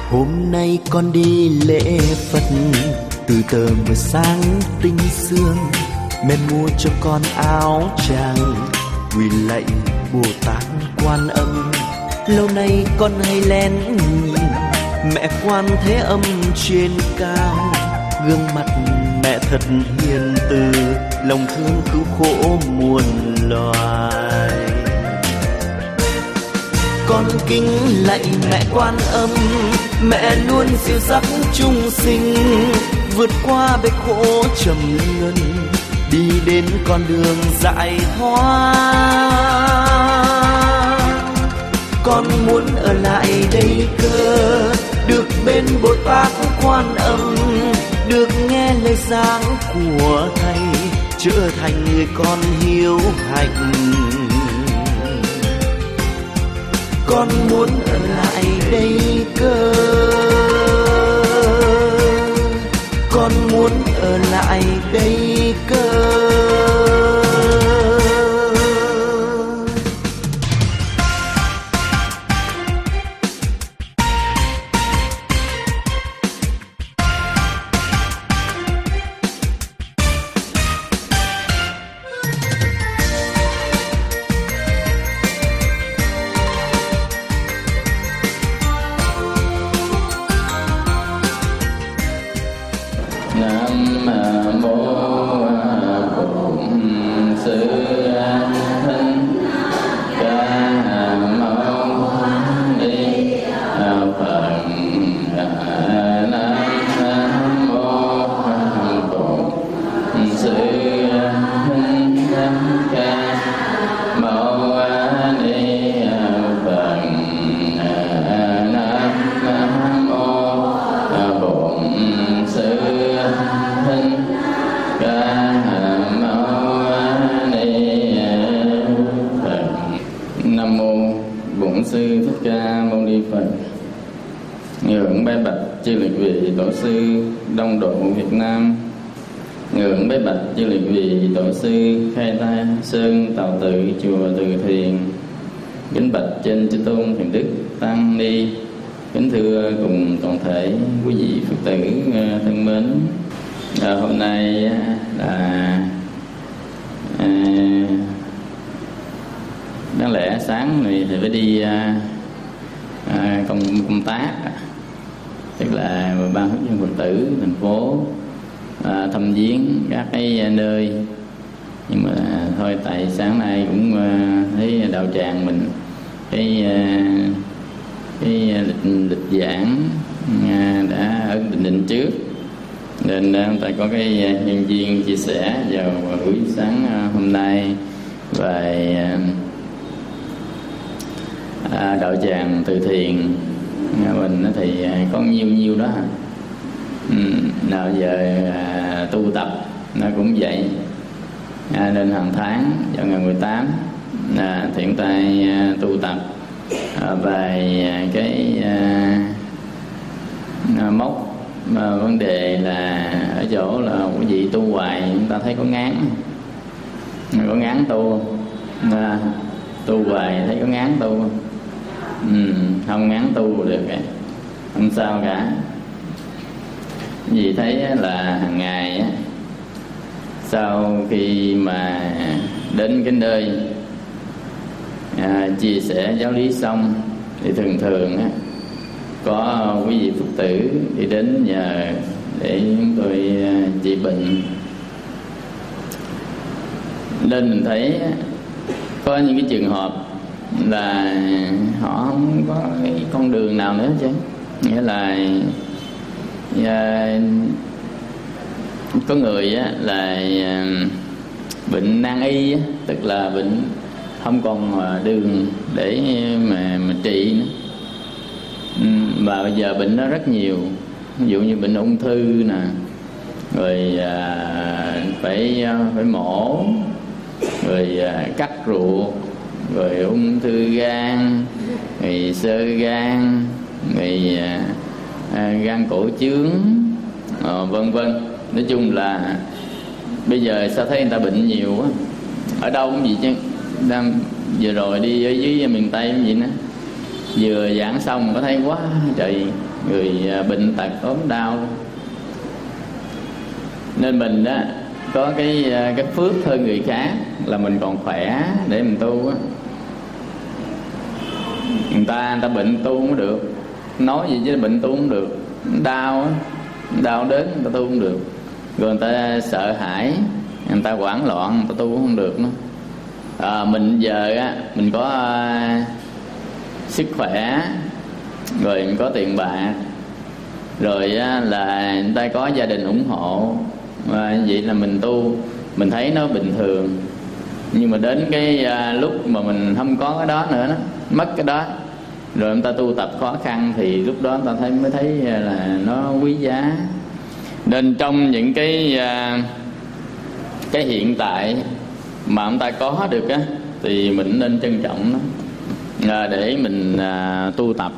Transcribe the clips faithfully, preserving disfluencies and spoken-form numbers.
Hôm nay con đi lễ Phật, từ tờ mờ sáng tinh sương, mẹ mua cho con áo tràng, quỳ lạy Bồ Tát Quan Âm. Lâu nay con hay lén nhìn mẹ Quan Thế Âm trên cao, gương mặt mẹ thật hiền từ, lòng thương cứu khổ muôn loài. Con kính lạy mẹ Quan Âm, mẹ luôn dìu dắt chúng sinh vượt qua bể khổ trầm luân, đi đến con đường giải thoát. Con muốn ở lại đây cơ, được bên Bồ Tát Quan Âm, được nghe lời giảng của thầy, trở thành người con hiếu hạnh. Con muốn ở lại đây cơ, con muốn ở lại đây cơ. Tổ sư Đông Độ Việt Nam, ngưỡng bái bạch chư liệt vị tổ sư Khai Ta Sơn Tào Tự chùa Từ Thiền, kính bạch trên chư tôn thiền đức tăng ni, kính thưa cùng toàn thể quý vị Phật tử thân mến. À, hôm nay là à, đáng lẽ sáng này thì phải đi à, à, công công tác, tức là ban hướng dẫn Phật tử thành phố à, thăm viếng các cái nơi, nhưng mà thôi tại sáng nay cũng à, thấy đạo tràng mình cái à, cái lịch, lịch giảng à, đã ấn định định trước, nên à, ta có cái nhân viên chia sẻ vào buổi sáng à, hôm nay về à, đạo tràng Từ Thiền mình thì có nhiêu nhiêu đó. Ừ, nào giờ à, tu tập nó cũng vậy, à, nên hàng tháng vào ngày mười tám là thiện tay à, tu tập à, về cái à, à, mốc mà vấn đề là ở chỗ là quý vị tu hoài chúng ta thấy có ngán, có ngán tu à, tu hoài thấy có ngán tu. Ừ, không ngán tu được, không sao cả. Vì thấy là hàng ngày sau khi mà đến cái nơi à, chia sẻ giáo lý xong thì thường thường á, có quý vị Phật tử đi đến nhờ để chúng tôi trị bệnh, nên mình thấy có những cái trường hợp là họ không có cái con đường nào nữa chứ, nghĩa là à, có người á, là à, bệnh nan y á, tức là bệnh không còn đường để mà, mà trị nữa. Ừ, và bây giờ bệnh nó rất nhiều, ví dụ như bệnh ung thư nè, rồi à, phải phải mổ, rồi à, cắt ruột, rồi ung thư gan, rồi xơ gan, rồi à, à, gan cổ trướng, à, vân vân. Nói chung là bây giờ sao thấy người ta bệnh nhiều quá, ở đâu cũng vậy chứ. Đang vừa rồi đi ở dưới miền Tây cũng vậy đó, vừa giảng xong có thấy quá trời người bệnh tật ốm đau. Nên mình đó có cái cái phước hơn người khác là mình còn khỏe để mình tu á. Người ta người ta bệnh tu không được, nói gì chứ bệnh tu không được, đau á, đau đớn người ta tu không được. Rồi người ta sợ hãi, người ta hoảng loạn, người ta tu cũng không được nữa. À, mình giờ á mình có uh, sức khỏe, rồi mình có tiền bạc, rồi á, là người ta có gia đình ủng hộ, và vậy là mình tu mình thấy nó bình thường. Nhưng mà đến cái uh, lúc mà mình không có cái đó nữa đó, mất cái đó, rồi người ta tu tập khó khăn, thì lúc đó người ta thấy mới thấy là nó quý giá. Nên trong những cái uh, cái hiện tại mà ông ta có được á, thì mình nên trân trọng nó, à, để mình à, tu tập.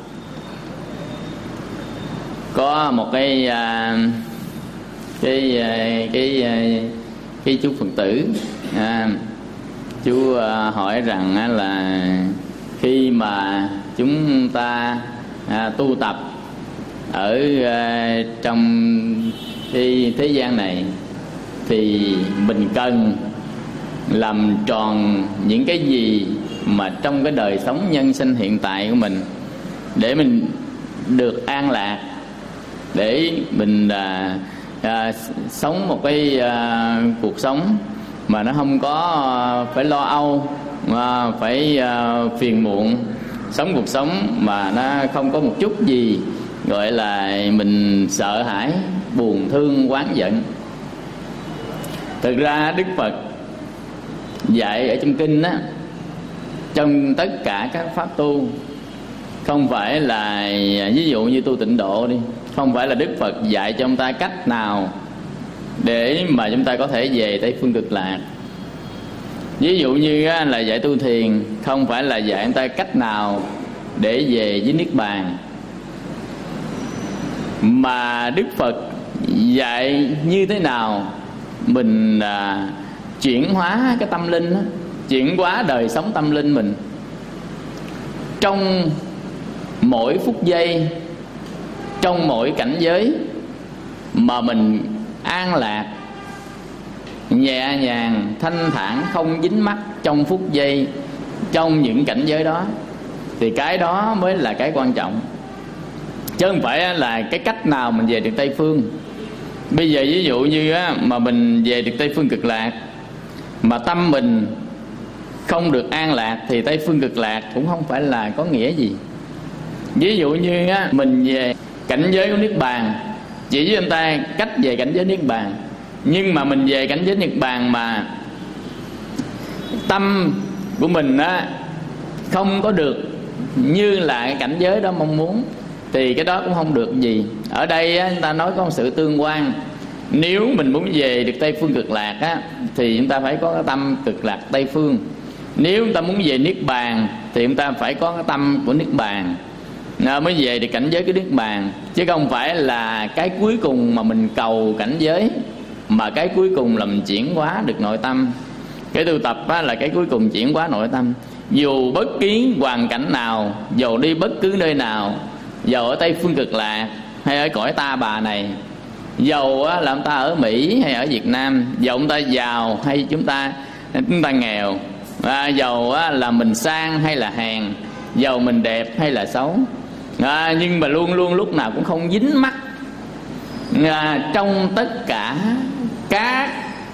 Có một cái à, cái cái cái cái chú Phật tử, à, chú à, hỏi rằng á, là khi mà chúng ta à, tu tập ở à, trong cái thế gian này thì mình cần làm tròn những cái gì mà trong cái đời sống nhân sinh hiện tại của mình, để mình được an lạc, để mình à, à, sống một cái à, cuộc sống mà nó không có à, phải lo âu, mà phải à, phiền muộn, sống cuộc sống mà nó không có một chút gì gọi là mình sợ hãi, buồn thương, oán giận. Thực ra Đức Phật dạy ở trong kinh á, trong tất cả các pháp tu, không phải là ví dụ như tu tịnh độ đi, không phải là Đức Phật dạy cho chúng ta cách nào để mà chúng ta có thể về Tây Phương Cực Lạc. Ví dụ như á, là dạy tu thiền, không phải là dạy chúng ta cách nào để về với Niết Bàn, mà Đức Phật dạy như thế nào mình à, chuyển hóa cái tâm linh đó, chuyển hóa đời sống tâm linh mình trong mỗi phút giây, trong mỗi cảnh giới mà mình an lạc, nhẹ nhàng, thanh thản, không dính mắc trong phút giây, trong những cảnh giới đó, thì cái đó mới là cái quan trọng, chứ không phải là cái cách nào mình về được Tây Phương. Bây giờ ví dụ như á, mà mình về được Tây Phương Cực Lạc mà tâm mình không được an lạc thì Tây Phương Cực Lạc cũng không phải là có nghĩa gì. Ví dụ như á, mình về cảnh giới của Niết Bàn, chỉ với anh ta cách về cảnh giới Niết Bàn, nhưng mà mình về cảnh giới Niết Bàn mà tâm của mình á, không có được như là cái cảnh giới đó mong muốn, thì cái đó cũng không được gì. Ở đây á, chúng ta nói có một sự tương quan. Nếu mình muốn về được Tây Phương Cực Lạc á, thì chúng ta phải có cái tâm Cực Lạc Tây Phương. Nếu chúng ta muốn về Niết Bàn thì chúng ta phải có cái tâm của Niết Bàn, mới về được cảnh giới của Niết Bàn. Chứ không phải là cái cuối cùng mà mình cầu cảnh giới, mà cái cuối cùng là mình chuyển hóa được nội tâm. Cái tu tập á, là cái cuối cùng chuyển hóa nội tâm. Dù bất kỳ hoàn cảnh nào, dù đi bất cứ nơi nào, dầu ở Tây Phương Cực Lạc hay ở cõi Ta Bà này, dầu là ông ta ở Mỹ hay ở Việt Nam, dầu ông ta giàu hay chúng ta chúng ta nghèo, à, dầu là mình sang hay là hèn, dầu mình đẹp hay là xấu, à, nhưng mà luôn luôn lúc nào cũng không dính mắc à, trong tất cả các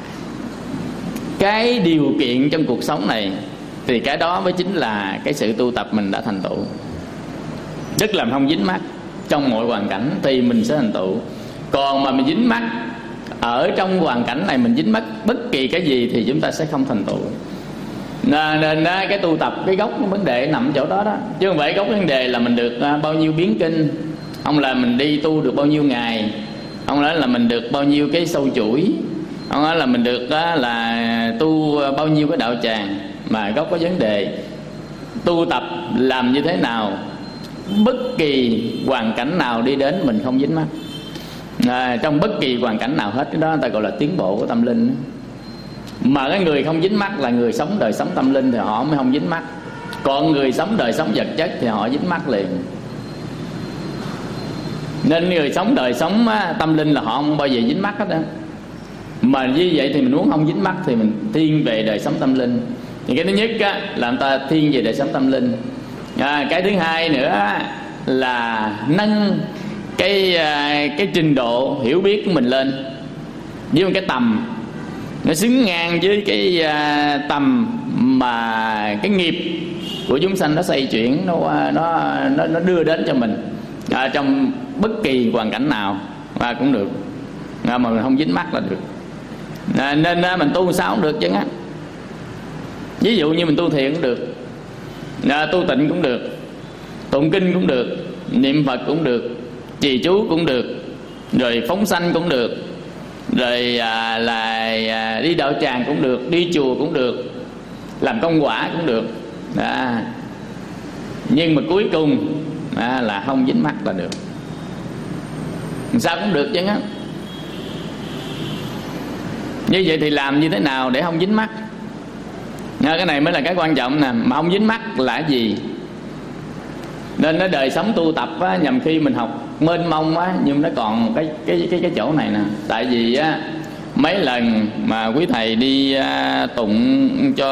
cái điều kiện trong cuộc sống này, thì cái đó mới chính là cái sự tu tập mình đã thành tựu. Tức là không dính mắc trong mọi hoàn cảnh thì mình sẽ thành tựu. Còn mà mình dính mắc ở trong hoàn cảnh này, mình dính mắc bất kỳ cái gì thì chúng ta sẽ không thành tựu. Nên cái tu tập, cái gốc cái vấn đề nằm chỗ đó đó, chứ không phải gốc vấn đề là mình được bao nhiêu biến kinh, không là mình đi tu được bao nhiêu ngày, không nói là mình được bao nhiêu cái sâu chuỗi, không nói là mình được là tu bao nhiêu cái đạo tràng, mà gốc có vấn đề tu tập làm như thế nào, bất kỳ hoàn cảnh nào đi đến mình không dính mắc, à, trong bất kỳ hoàn cảnh nào hết. Cái đó người ta gọi là tiến bộ của tâm linh. Mà cái người không dính mắc là người sống đời sống tâm linh thì họ mới không dính mắc. Còn người sống đời sống vật chất thì họ dính mắc liền. Nên người sống đời sống á, tâm linh là họ không bao giờ dính mắc hết đó. Mà như vậy thì mình muốn không dính mắc thì mình thiên về đời sống tâm linh. Thì cái thứ nhất á, là người ta thiên về đời sống tâm linh. à, Cái thứ hai nữa á, là nâng cái cái trình độ hiểu biết của mình lên với một cái tầm nó xứng ngang với cái tầm mà cái nghiệp của chúng sanh nó xoay chuyển, nó nó nó, nó đưa đến cho mình à, trong bất kỳ hoàn cảnh nào à, cũng được à, mà mình không dính mắc là được. à, Nên à, mình tu sao cũng được chứ á. Ví dụ như mình tu thiện cũng được, à, tu tịnh cũng được, tụng kinh cũng được, niệm Phật cũng được, trì chú cũng được, rồi phóng sanh cũng được, rồi à, là à, đi đạo tràng cũng được, đi chùa cũng được, làm công quả cũng được à. Nhưng mà cuối cùng à, là không dính mắc là được. Sao cũng được chứ á. Như vậy thì làm như thế nào để không dính mắc? à, Cái này mới là cái quan trọng nè. Mà không dính mắc là gì? Nên nó đời sống tu tập á, nhằm khi mình học mênh mông á, nhưng nó còn một cái cái cái cái chỗ này nè. Tại vì á, mấy lần mà quý thầy đi à, tụng cho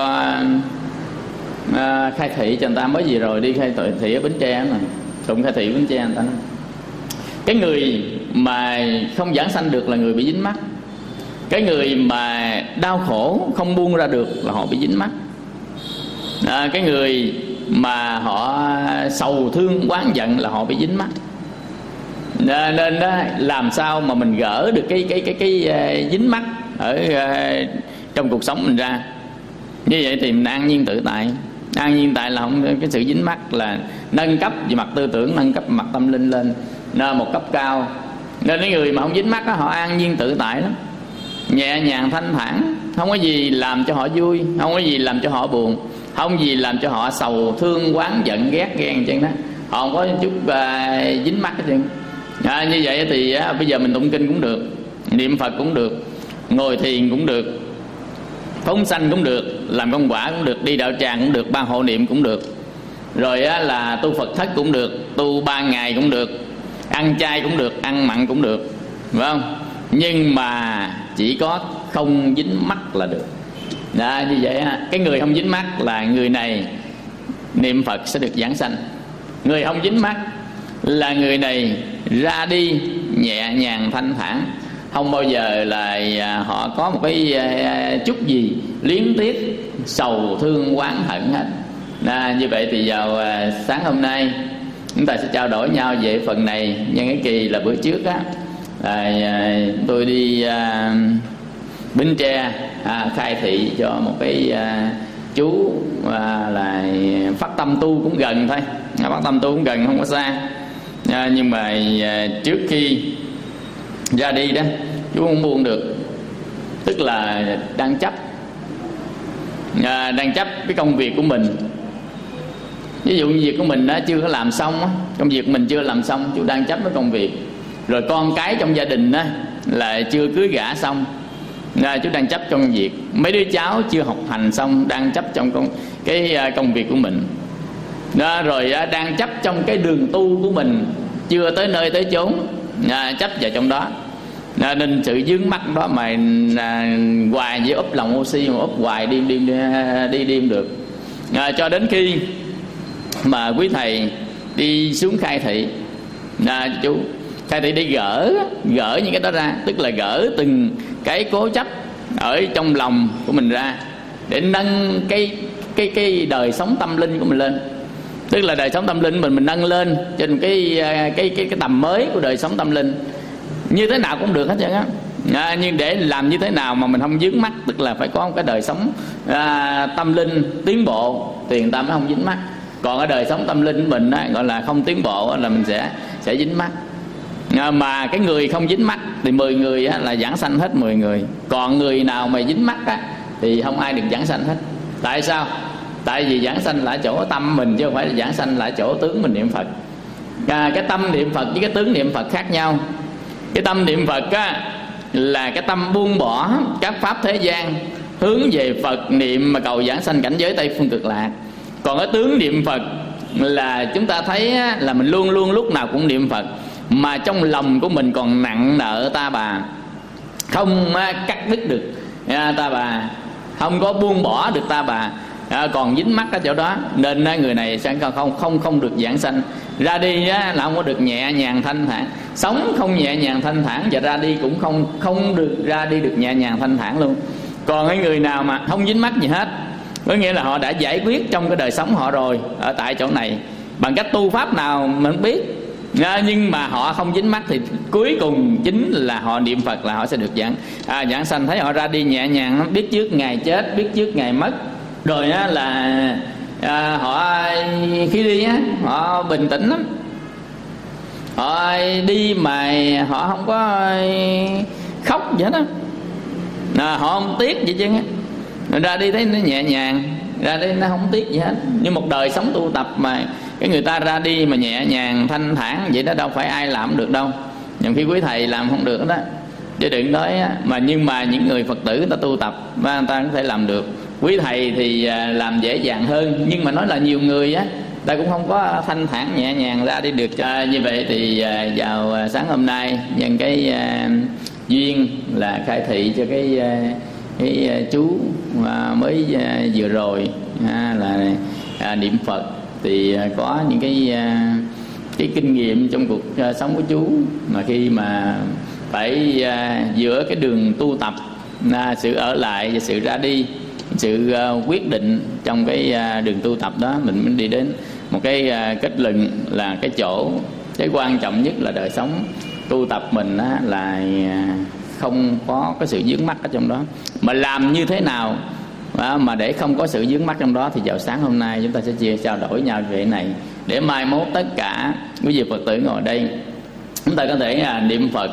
à, khai thị cho người ta, mới gì rồi đi khai thị ở Bến Tre nè, tụng khai thị Bến Tre người ta nói, cái người mà không giảng sanh được là người bị dính mắc. Cái người mà đau khổ không buông ra được là họ bị dính mắc. à, Cái người mà họ sầu thương oán giận là họ bị dính mắc. à, Nên đó, làm sao mà mình gỡ được cái cái cái cái, cái dính mắc ở uh, trong cuộc sống mình ra. Như vậy thì mình an nhiên tự tại. An nhiên tại là không, cái sự dính mắc là nâng cấp về mặt tư tưởng, nâng cấp về mặt tâm linh lên nên một cấp cao. Nên những người mà không dính mắc đó, họ an nhiên tự tại lắm, nhẹ nhàng thanh thản, không có gì làm cho họ vui, không có gì làm cho họ buồn, không gì làm cho họ sầu thương oán giận ghét ghen chân đó. Họ không có chút uh, dính mắc hết trơn. à, Như vậy thì uh, bây giờ mình tụng kinh cũng được, niệm Phật cũng được, ngồi thiền cũng được, phóng sanh cũng được, làm công quả cũng được, đi đạo tràng cũng được, ban hộ niệm cũng được, rồi á, là tu Phật thất cũng được, tu ba ngày cũng được, ăn chay cũng được, ăn mặn cũng được, phải không? Nhưng mà chỉ có không dính mắc là được. Đó, như vậy á, cái người không dính mắc là người này niệm Phật sẽ được giảng sanh. Người không dính mắc là người này ra đi nhẹ nhàng thanh thản, không bao giờ là họ có một cái chút gì luyến tiếc sầu thương oán hận hết. Đó, như vậy thì vào sáng hôm nay chúng ta sẽ trao đổi nhau về phần này. Nhưng cái kỳ là bữa trước á, à, tôi đi à, Bến Tre à, khai thị cho một cái à, chú à, là phát tâm tu cũng gần thôi, à, phát tâm tu cũng gần không có xa. à, Nhưng mà à, trước khi ra đi đó, chú không buông được, tức là đang chấp à, đang chấp cái công việc của mình. Ví dụ như việc của mình đã chưa có làm xong á, công việc mình chưa làm xong, chú đang chấp với công việc. Rồi con cái trong gia đình á là chưa cưới gả xong, à, chú đang chấp trong việc. Mấy đứa cháu chưa học hành xong, đang chấp trong công, cái công việc của mình. Đó, rồi à, đang chấp trong cái đường tu của mình, chưa tới nơi tới chốn, à, chấp vào trong đó. À, nên sự dướng mắt đó mà à, hoài với úp lòng oxy, mà úp hoài đi đi đi đêm được. À, cho đến khi mà quý thầy đi xuống khai thị, à, chú khai thị đi gỡ gỡ những cái đó ra, tức là gỡ từng cái cố chấp ở trong lòng của mình ra, để nâng cái cái cái đời sống tâm linh của mình lên. Tức là đời sống tâm linh mình mình nâng lên trên cái cái cái cái tầm mới của đời sống tâm linh. Như thế nào cũng được hết trơn á. À, nhưng để làm như thế nào mà mình không dướng mắt, tức là phải có một cái đời sống à, tâm linh tiến bộ thì người ta mới không dính mắt. Còn ở đời sống tâm linh của mình á, gọi là không tiến bộ là mình sẽ sẽ dính mắt. À, mà cái người không dính mắt thì mười người á, là giảng sanh hết mười người. Còn người nào mà dính mắt á, thì không ai được giảng sanh hết. Tại sao? Tại vì giảng sanh là chỗ tâm mình, chứ không phải là giảng sanh là chỗ tướng mình niệm Phật. À, cái tâm niệm Phật với cái tướng niệm Phật khác nhau. Cái tâm niệm Phật á, là cái tâm buông bỏ các pháp thế gian, hướng về Phật niệm mà cầu giảng sanh cảnh giới Tây Phương Cực Lạc. Còn cái tướng niệm Phật là chúng ta thấy á, là mình luôn luôn lúc nào cũng niệm Phật, mà trong lòng của mình còn nặng nợ ta bà, không cắt đứt được ta bà, không có buông bỏ được ta bà, à, còn dính mắc ở chỗ đó, nên người này sẽ không không không được giảng sanh. Ra đi á, là không có được nhẹ nhàng thanh thản, sống không nhẹ nhàng thanh thản, và ra đi cũng không không được ra đi được nhẹ nhàng thanh thản luôn. Còn cái người nào mà không dính mắc gì hết, có nghĩa là họ đã giải quyết trong cái đời sống họ rồi ở tại chỗ này bằng cách tu pháp nào mình không biết, à, nhưng mà họ không dính mắc thì cuối cùng chính là họ niệm Phật là họ sẽ được giảng à, giảng sanh. Thấy họ ra đi nhẹ nhàng, biết trước ngày chết, biết trước ngày mất, rồi á là à, họ khi đi á họ bình tĩnh lắm, họ đi mà họ không có khóc gì hết á, à, họ không tiếc gì chứ á. Ra đi thấy nó nhẹ nhàng, ra đi nó không tiếc gì hết. Như một đời sống tu tập mà cái người ta ra đi mà nhẹ nhàng thanh thản vậy đó, đâu phải ai làm được đâu. Nhiều khi quý thầy làm không được đó, chứ đừng nói á. Mà nhưng mà những người Phật tử người ta tu tập và người ta có thể làm được. Quý thầy thì làm dễ dàng hơn, nhưng mà nói là nhiều người á ta cũng không có thanh thản nhẹ nhàng ra đi được. À, như vậy thì vào sáng hôm nay nhân cái uh, duyên là khai thị cho cái uh, cái uh, chú uh, mới uh, vừa rồi uh, là uh, niệm Phật thì uh, có những cái uh, cái kinh nghiệm trong cuộc uh, sống của chú, mà khi mà phải uh, giữa cái đường tu tập, uh, sự ở lại và sự ra đi, sự uh, quyết định trong cái uh, đường tu tập đó, mình mới đi đến một cái uh, kết luận là cái chỗ cái quan trọng nhất là đời sống tu tập mình á, là uh, không có cái sự vướng mắc ở trong đó. Mà làm như thế nào uh, mà để không có sự vướng mắc trong đó, thì vào sáng hôm nay chúng ta sẽ chia trao đổi nhau về này, để mai mốt tất cả quý vị Phật tử ngồi đây chúng ta có thể uh, niệm Phật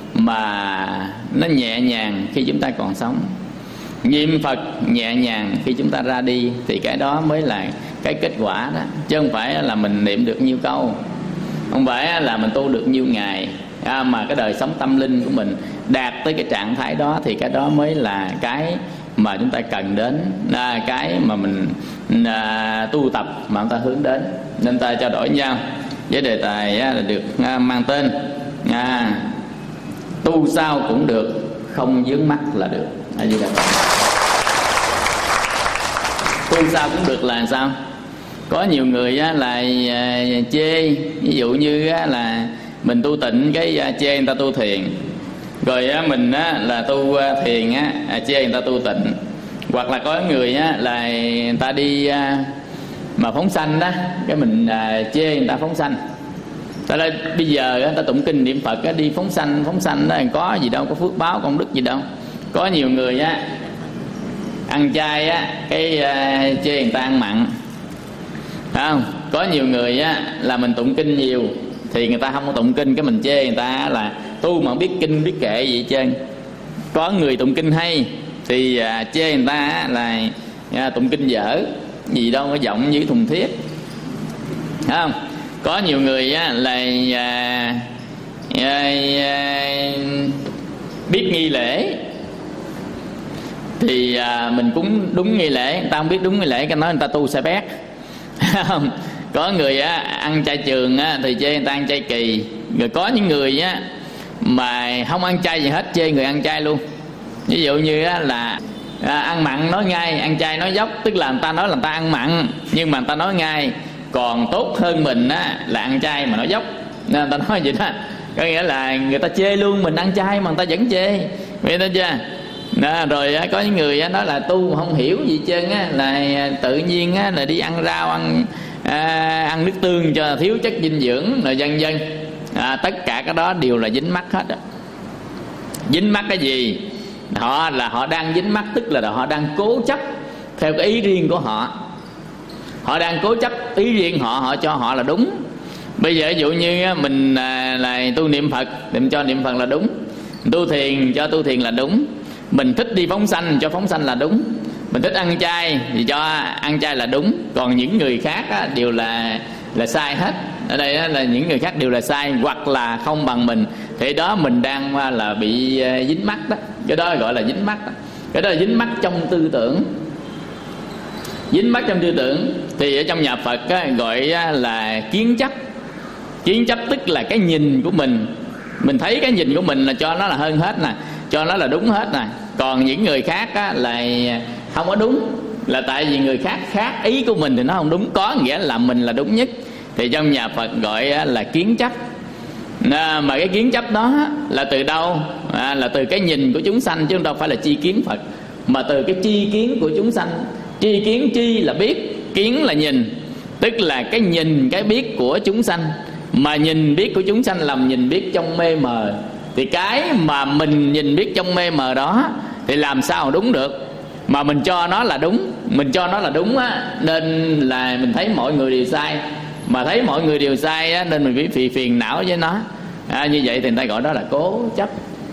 mà nó nhẹ nhàng khi chúng ta còn sống, niệm Phật nhẹ nhàng khi chúng ta ra đi, thì cái đó mới là cái kết quả đó. Chứ không phải là mình niệm được nhiêu câu, không phải là mình tu được nhiêu ngày, à, mà cái đời sống tâm linh của mình đạt tới cái trạng thái đó, thì cái đó mới là cái mà chúng ta cần đến, là cái mà mình à, tu tập mà chúng ta hướng đến. Nên ta trao đổi nhau với đề tài á, là được à, mang tên à, tu sao cũng được, không vướng mắc là được. À, gì đó. Tu sao cũng được là sao? Có nhiều người á, là à, chê, ví dụ như á, là mình tu tịnh cái à, chê người ta tu thiền, rồi á, mình á, là tu à, thiền á, à, chê người ta tu tịnh. Hoặc là có người á, là người ta đi à, mà phóng sanh đó, cái mình à, chê người ta phóng sanh. Ta đây bây giờ á, ta tụng kinh niệm Phật á, đi phóng sanh phóng sanh đó, có gì đâu, có phước báo công đức gì đâu. Có nhiều người á ăn chay á, cái uh, chê người ta ăn mặn, phải không? Có nhiều người á là mình tụng kinh nhiều thì người ta không có tụng kinh, cái mình chê người ta là tu mà không biết kinh biết kệ gì hết trơn. Có người tụng kinh hay thì uh, chê người ta là uh, tụng kinh dở, gì đâu có giọng như thùng thiết, phải không? Có nhiều người á là uh, uh, uh, biết nghi lễ thì à, mình cũng đúng nghi lễ, người ta không biết đúng nghi lễ, cái nói người ta tu sai bét. Có người á ăn chay trường á thì chê người ta ăn chay kỳ, rồi có những người á mà không ăn chay gì hết chê người ăn chay luôn. Ví dụ như á là à, ăn mặn nói ngay, ăn chay nói dốc, tức là người ta nói là người ta ăn mặn nhưng mà người ta nói ngay. Còn tốt hơn mình á là ăn chay mà nói dốc, nên người ta nói vậy đó. Có nghĩa là người ta chê luôn mình ăn chay mà người ta vẫn chê, biết đó chưa? Đó, rồi á, có những người á, nói là tu không hiểu gì trơn á, là tự nhiên á, là đi ăn rau, ăn à, ăn nước tương cho thiếu chất dinh dưỡng, rồi vân vân. À, tất cả cái đó đều là dính mắc hết á. Dính mắc cái gì? Họ là họ đang dính mắc, tức là họ đang cố chấp theo cái ý riêng của họ. Họ đang cố chấp ý riêng họ, họ cho họ là đúng. Bây giờ ví dụ như mình là, là tu niệm Phật, mình cho niệm Phật là đúng, tu thiền cho tu thiền là đúng, mình thích đi phóng sanh cho phóng sanh là đúng, mình thích ăn chay thì cho ăn chay là đúng. Còn những người khác á, đều là là sai hết. Ở đây á, là những người khác đều là sai hoặc là không bằng mình, thì đó mình đang là bị dính mắc đó. Cái đó gọi là dính mắc đó. Cái đó là dính mắc trong tư tưởng. Dính mắc trong tư tưởng thì ở trong nhà Phật á, gọi là kiến chấp. Kiến chấp tức là cái nhìn của mình, mình thấy cái nhìn của mình là cho nó là hơn hết nè, cho nó là đúng hết nè. Còn những người khác á, là không có đúng, là tại vì người khác khác ý của mình thì nó không đúng, có nghĩa là mình là đúng nhất. Thì trong nhà Phật gọi là kiến chấp. À, mà cái kiến chấp đó là từ đâu? À, là từ cái nhìn của chúng sanh, chứ không đâu phải là chi kiến Phật, mà từ cái chi kiến của chúng sanh. Chi kiến, chi là biết, kiến là nhìn, tức là cái nhìn, cái biết của chúng sanh. Mà nhìn biết của chúng sanh là nhìn biết trong mê mờ. Thì cái mà mình nhìn biết trong mê mờ đó thì làm sao đúng được, mà mình cho nó là đúng. Mình cho nó là đúng á, nên là mình thấy mọi người đều sai. Mà thấy mọi người đều sai á, nên mình bị phiền, phiền não với nó. À, như vậy thì người ta gọi đó là cố chấp.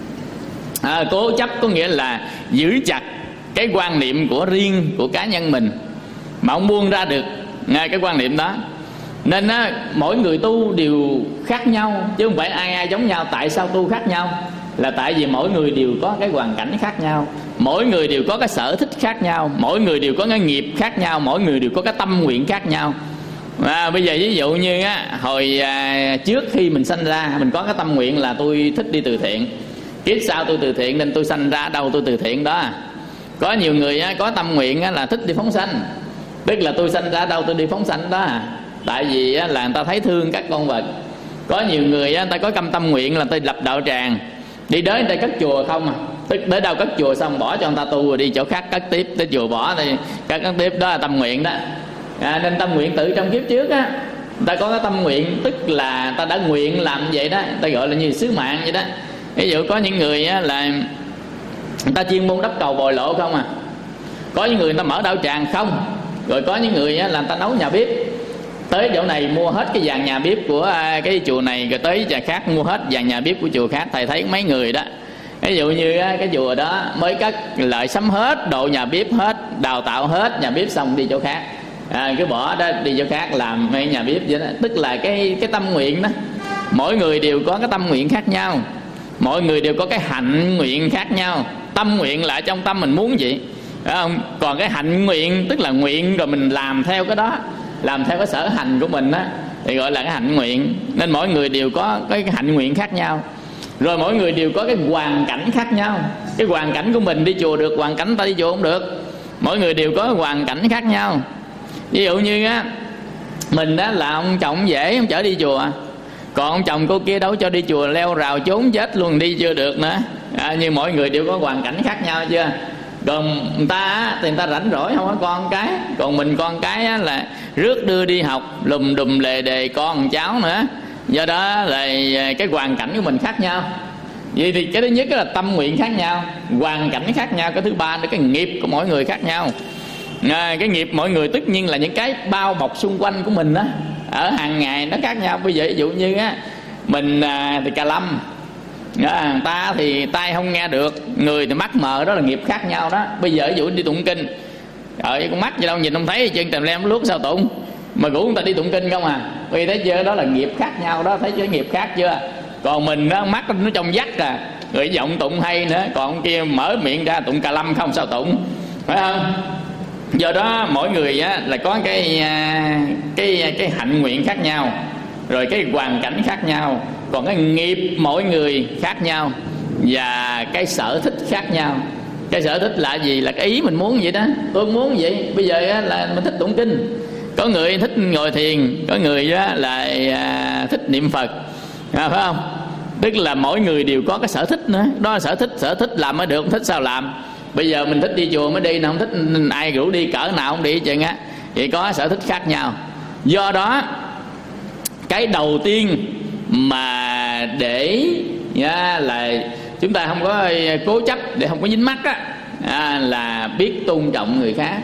À, cố chấp có nghĩa là giữ chặt cái quan niệm của riêng của cá nhân mình mà không buông ra được ngay cái quan niệm đó. Nên á, mỗi người tu đều khác nhau, chứ không phải ai ai giống nhau. Tại sao tu khác nhau? Là tại vì mỗi người đều có cái hoàn cảnh khác nhau, mỗi người đều có cái sở thích khác nhau, mỗi người đều có cái nghiệp khác nhau, mỗi người đều có cái tâm nguyện khác nhau. À, bây giờ ví dụ như á, hồi à, trước khi mình sanh ra, mình có cái tâm nguyện là tôi thích đi từ thiện. Kiếp sau tôi từ thiện nên tôi sanh ra ở đâu tôi từ thiện đó. Có nhiều người á, có tâm nguyện á, là thích đi phóng sanh, tức là tôi sanh ra ở đâu tôi đi phóng sanh đó. Tại vì á, là người ta thấy thương các con vật. Có nhiều người á, người ta có căm tâm nguyện là tôi lập đạo tràng, đi đến người ta cất chùa không à. Tức tới đâu cất chùa xong bỏ cho người ta tu rồi đi chỗ khác cất tiếp, tới chùa bỏ thì cất cất tiếp, đó là tâm nguyện đó. À, nên tâm nguyện tự trong kiếp trước á, người ta có cái tâm nguyện, tức là người ta đã nguyện làm vậy đó, người ta gọi là như sứ mạng vậy đó. Ví dụ có những người á, là người ta chuyên môn đắp cầu bồi lộ không à. Có những người người ta mở đạo tràng không. Rồi có những người á, là người ta nấu nhà bếp, tới chỗ này mua hết cái vàng nhà bếp của cái chùa này, rồi tới nhà khác mua hết vàng nhà bếp của chùa khác. Thầy thấy mấy người đó, ví dụ như cái chùa đó mới cất lợi sắm hết độ nhà bếp hết, đào tạo hết nhà bếp xong đi chỗ khác, à, cứ bỏ đó đi chỗ khác làm mấy nhà bếp vậy đó. Tức là cái cái tâm nguyện đó, mỗi người đều có cái tâm nguyện khác nhau, mọi người đều có cái hạnh nguyện khác nhau. Tâm nguyện là trong tâm mình muốn gì, phải không? Còn cái hạnh nguyện tức là nguyện rồi mình làm theo cái đó, làm theo cái sở hành của mình á, thì gọi là cái hạnh nguyện. Nên mỗi người đều có cái hạnh nguyện khác nhau. Rồi mỗi người đều có cái hoàn cảnh khác nhau. Cái hoàn cảnh của mình đi chùa được, hoàn cảnh ta đi chùa không được. Mỗi người đều có hoàn cảnh khác nhau. Ví dụ như á, mình đó là ông chồng dễ không chở đi chùa, còn ông chồng cô kia đâu cho đi chùa, leo rào trốn chết luôn, đi chưa được nữa. À, như mỗi người đều có hoàn cảnh khác nhau chưa. Còn người ta thì người ta rảnh rỗi không có con cái, còn mình con cái là rước đưa đi học lùm đùm lề đề con cháu nữa. Do đó là cái hoàn cảnh của mình khác nhau. Vậy thì cái thứ nhất là tâm nguyện khác nhau, hoàn cảnh khác nhau. Cái thứ ba là cái nghiệp của mỗi người khác nhau. À, cái nghiệp mỗi người tất nhiên là những cái bao bọc xung quanh của mình đó, ở hàng ngày nó khác nhau. Bây giờ ví dụ như á, mình à, thì cà lâm, à, ta thì tai không nghe được, người thì mắt mờ, đó là nghiệp khác nhau đó. Bây giờ ví dụ đi tụng kinh, ở con mắt gì đâu nhìn không thấy, chân tèm lem lướt sao tụng, mà rủ người ta đi tụng kinh không à. Vì thấy chưa, đó là nghiệp khác nhau đó, thấy chưa, nghiệp khác chưa. Còn mình đó, mắt nó trong vắt à, rồi giọng tụng hay nữa, còn ông kia mở miệng ra tụng cà lâm không sao tụng, phải không? Do đó mỗi người á, là có cái cái cái hạnh nguyện khác nhau, rồi cái hoàn cảnh khác nhau, còn cái nghiệp mỗi người khác nhau, và cái sở thích khác nhau. Cái sở thích là gì? Là cái ý mình muốn vậy đó. Tôi muốn vậy. Bây giờ á, là mình thích tụng kinh, có người thích ngồi thiền, có người á, là à, thích niệm Phật, à, phải không? Tức là mỗi người đều có cái sở thích nữa. Đó là sở thích, sở thích làm mới được, không thích sao làm. Bây giờ mình thích đi chùa mới đi, không thích ai rủ đi cỡ nào không đi chừng á. Vậy có sở thích khác nhau. Do đó cái đầu tiên mà để nha, là chúng ta không có cố chấp, để không có dính mắc á, à, là biết tôn trọng người khác.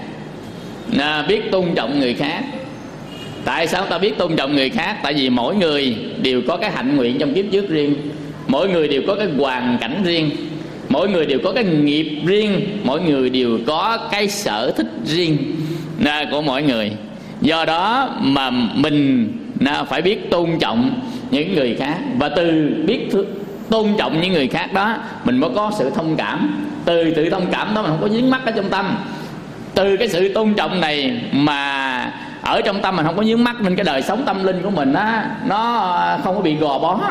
À, biết tôn trọng người khác. Tại sao ta biết tôn trọng người khác? Tại vì mỗi người đều có cái hạnh nguyện trong kiếp trước riêng, mỗi người đều có cái hoàn cảnh riêng, mỗi người đều có cái nghiệp riêng, mỗi người đều có cái sở thích riêng của mỗi người. Do đó mà mình phải biết tôn trọng những người khác, và từ biết tôn trọng những người khác đó mình mới có sự thông cảm. Từ sự thông cảm đó mình không có dính mắc ở trong tâm. Từ cái sự tôn trọng này mà ở trong tâm mình không có vướng mắc, nên cái đời sống tâm linh của mình á nó không có bị gò bó.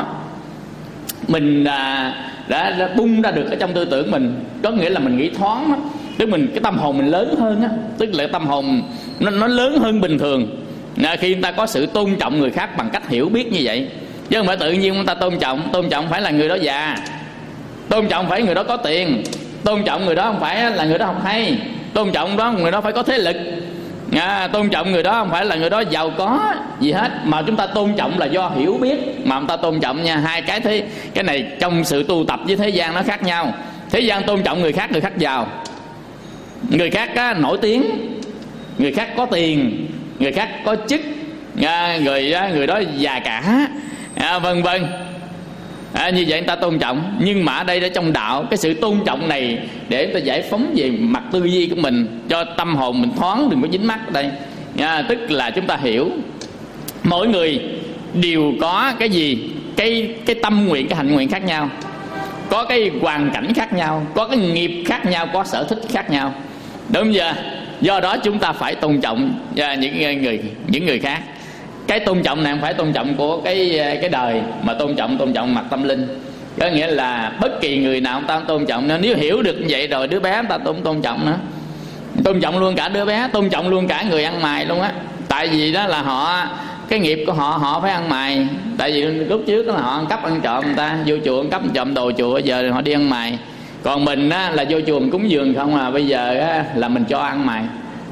Mình à, đã, đã bung ra được ở trong tư tưởng mình, có nghĩa là mình nghĩ thoáng á, tức mình cái tâm hồn mình lớn hơn á, tức là tâm hồn nó, nó lớn hơn bình thường. À, khi người ta có sự tôn trọng người khác bằng cách hiểu biết như vậy, chứ không phải tự nhiên người ta tôn trọng. Tôn trọng phải là người đó già, tôn trọng phải người đó có tiền, tôn trọng người đó không phải là người đó học hay, tôn trọng đó người đó phải có thế lực, à, tôn trọng người đó không phải là người đó giàu có gì hết, mà chúng ta tôn trọng là do hiểu biết mà chúng ta tôn trọng nha. Hai cái thế cái này trong sự tu tập với thế gian nó khác nhau. Thế gian tôn trọng người khác, người khác giàu, người khác á, nổi tiếng, người khác có tiền, người khác có chức, à, người người đó già cả, à, vân vân. À, như vậy người ta tôn trọng. Nhưng mà ở đây ở trong đạo, cái sự tôn trọng này để người ta giải phóng về mặt tư duy của mình, cho tâm hồn mình thoáng, đừng có dính mắc ở đây. À, tức là chúng ta hiểu mỗi người đều có cái gì, cái cái tâm nguyện, cái hạnh nguyện khác nhau, có cái hoàn cảnh khác nhau, có cái nghiệp khác nhau, có sở thích khác nhau, đúng không giờ? Do đó chúng ta phải tôn trọng những người những người khác. Cái tôn trọng này không phải tôn trọng của cái cái đời, mà tôn trọng tôn trọng mặt tâm linh. Có nghĩa là bất kỳ người nào ta tôn trọng nữa. Nếu hiểu được như vậy rồi, đứa bé ta tôn tôn trọng nữa, tôn trọng luôn cả đứa bé, tôn trọng luôn cả người ăn mày luôn á. Tại vì đó là họ, cái nghiệp của họ, họ phải ăn mày. Tại vì lúc trước đó là họ ăn cắp ăn trộm, người ta vô chùa ăn cắp ăn trộm đồ chùa, giờ họ đi ăn mày. Còn mình á, là vô chùa mình cúng dường không à, bây giờ á, là mình cho ăn mày.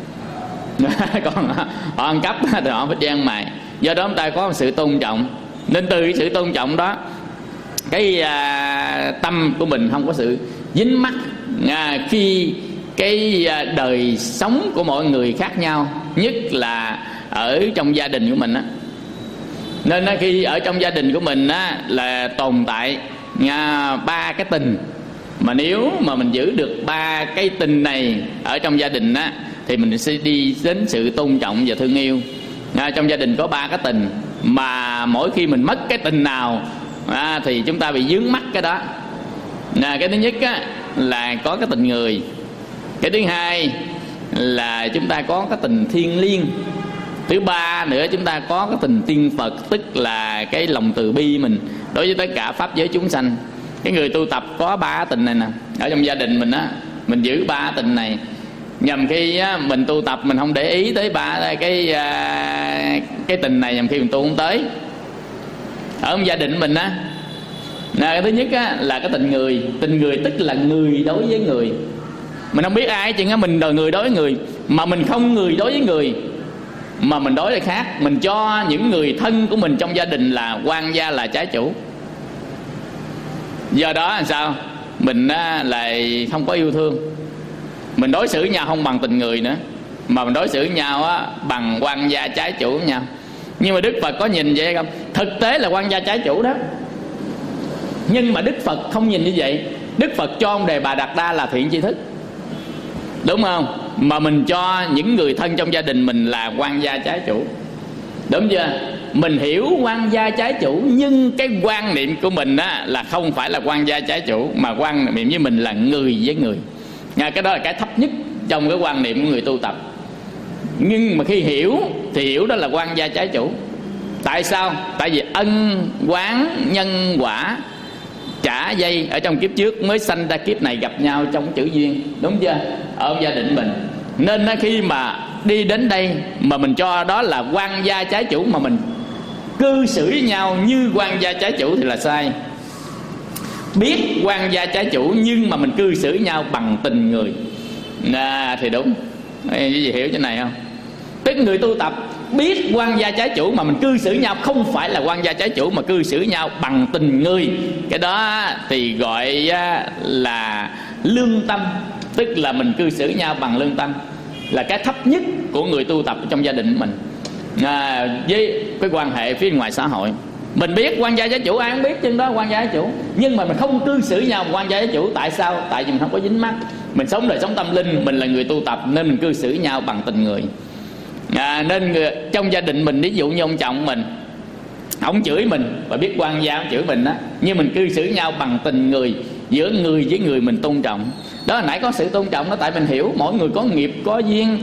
Còn họ ăn cắp thì họ phải đi ăn mày. Do đó chúng ta có một sự tôn trọng. Nên từ cái sự tôn trọng đó, cái à, tâm của mình không có sự dính mắc. à, Khi cái à, đời sống của mọi người khác nhau, nhất là ở trong gia đình của mình á. Nên á, khi ở trong gia đình của mình á, là tồn tại à, ba cái tình. Mà nếu mà mình giữ được ba cái tình này ở trong gia đình á, thì mình sẽ đi đến sự tôn trọng và thương yêu. À, trong gia đình có ba cái tình, mà mỗi khi mình mất cái tình nào à, thì chúng ta bị vướng mắc cái đó. À, cái thứ nhất á, là có cái tình người. Cái thứ hai là chúng ta có cái tình thiêng liêng. Thứ ba nữa, chúng ta có cái tình tiên Phật, tức là cái lòng từ bi mình đối với tất cả pháp giới chúng sanh. Cái người tu tập có ba tình này nè. Ở trong gia đình mình á, mình giữ ba tình này. Nhằm khi á, mình tu tập mình không để ý tới ba cái cái tình này, nhằm khi mình tu không tới. Ở trong gia đình mình á, cái thứ nhất á, là cái tình người. Tình người tức là người đối với người. Mình không biết ai chừng á, mình đòi người đối với người, mà mình không người đối với người, mà mình đối với khác. Mình cho những người thân của mình trong gia đình là quan gia, là trái chủ. Do đó làm sao? Mình á, lại không có yêu thương. Mình đối xử nhau không bằng tình người nữa, mà mình đối xử nhau á, bằng quan gia trái chủ nhau. Nhưng mà Đức Phật có nhìn vậy không? Thực tế là quan gia trái chủ đó, nhưng mà Đức Phật không nhìn như vậy. Đức Phật cho ông Đề Bà Đạt Đa là thiện tri thức, đúng không? Mà mình cho những người thân trong gia đình mình là quan gia trái chủ, đúng chưa? Mình hiểu quan gia trái chủ, nhưng cái quan niệm của mình á, là không phải là quan gia trái chủ, mà quan niệm với mình là người với người. Cái đó là cái thấp nhất trong cái quan niệm của người tu tập. Nhưng mà khi hiểu thì hiểu đó là quan gia trái chủ. Tại sao? Tại vì ân oán nhân quả trả dây ở trong kiếp trước mới sanh ra kiếp này gặp nhau trong chữ duyên, đúng chưa? Ở gia đình mình. Nên khi mà đi đến đây mà mình cho đó là quan gia trái chủ, mà mình cư xử với nhau như quan gia trái chủ thì là sai. Biết quan gia trái chủ nhưng mà mình cư xử nhau bằng tình người à, thì đúng. Cái gì hiểu chỗ này không? Tức người tu tập biết quan gia trái chủ mà mình cư xử nhau không phải là quan gia trái chủ, mà cư xử nhau bằng tình người. Cái đó thì gọi là lương tâm. Tức là mình cư xử nhau bằng lương tâm, là cái thấp nhất của người tu tập trong gia đình của mình à, với cái quan hệ phía ngoài xã hội. Mình biết quan gia trái chủ, ai cũng biết chân đó quan gia trái chủ, nhưng mà mình không cư xử nhau quan gia trái chủ. Tại sao? Tại vì mình không có dính mắc. Mình sống đời sống tâm linh, mình là người tu tập, nên mình cư xử nhau bằng tình người à, nên người, trong gia đình mình, ví dụ như ông chồng mình, ông chửi mình và biết quan gia ông chửi mình đó, nhưng mình cư xử nhau bằng tình người, giữa người với người mình tôn trọng. Đó là nãy có sự tôn trọng đó. Tại mình hiểu mỗi người có nghiệp, có duyên,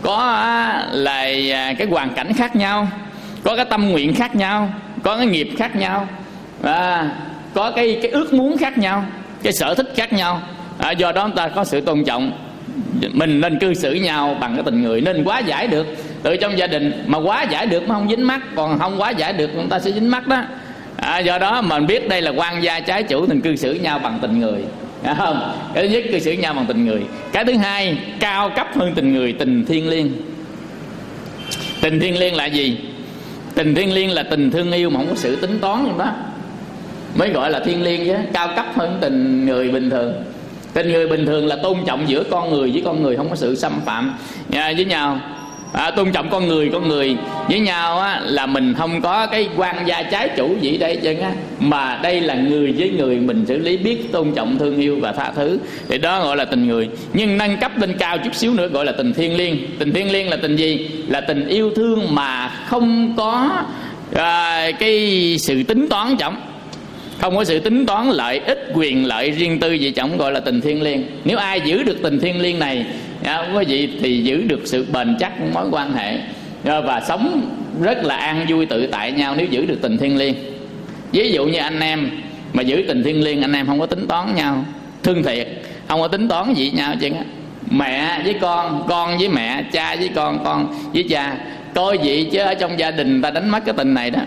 có là cái hoàn cảnh khác nhau, có cái tâm nguyện khác nhau, có cái nghiệp khác nhau, à, có cái cái ước muốn khác nhau, cái sở thích khác nhau. À, do đó chúng ta có sự tôn trọng, mình nên cư xử nhau bằng cái tình người, nên hóa giải được. Từ trong gia đình mà hóa giải được mà không dính mắc, còn không hóa giải được chúng ta sẽ dính mắc đó. À, do đó mình biết đây là quan gia trái chủ thì cư xử nhau bằng tình người, phải không? Cái thứ nhất cư xử nhau bằng tình người. Cái thứ hai cao cấp hơn tình người, tình thiêng liêng. Tình thiêng liêng là gì? Tình thiêng liêng là tình thương yêu mà không có sự tính toán trong đó, mới gọi là thiêng liêng chứ. Cao cấp hơn tình người bình thường. Tình người bình thường là tôn trọng giữa con người với con người, không có sự xâm phạm à, với nhau. À, tôn trọng con người con người với nhau á, là mình không có cái quan gia trái chủ gì đây chứ á, mà đây là người với người mình xử lý biết tôn trọng, thương yêu và tha thứ, thì đó gọi là tình người. Nhưng nâng cấp lên cao chút xíu nữa gọi là tình thiêng liêng. Tình thiêng liêng là tình gì? Là tình yêu thương mà không có à, cái sự tính toán trọng, không có sự tính toán lợi ích quyền lợi riêng tư gì trọng, gọi là tình thiêng liêng. Nếu ai giữ được tình thiêng liêng này à, quý vị, thì giữ được sự bền chắc của mối quan hệ à, và sống rất là an vui tự tại nhau nếu giữ được tình thiêng liêng. Ví dụ như anh em mà giữ tình thiêng liêng, anh em không có tính toán nhau, thương thiệt, không có tính toán gì nhau chứ. Mẹ với con, con với mẹ, cha với con, con với cha, coi vậy chứ ở trong gia đình ta đánh mất cái tình này đó.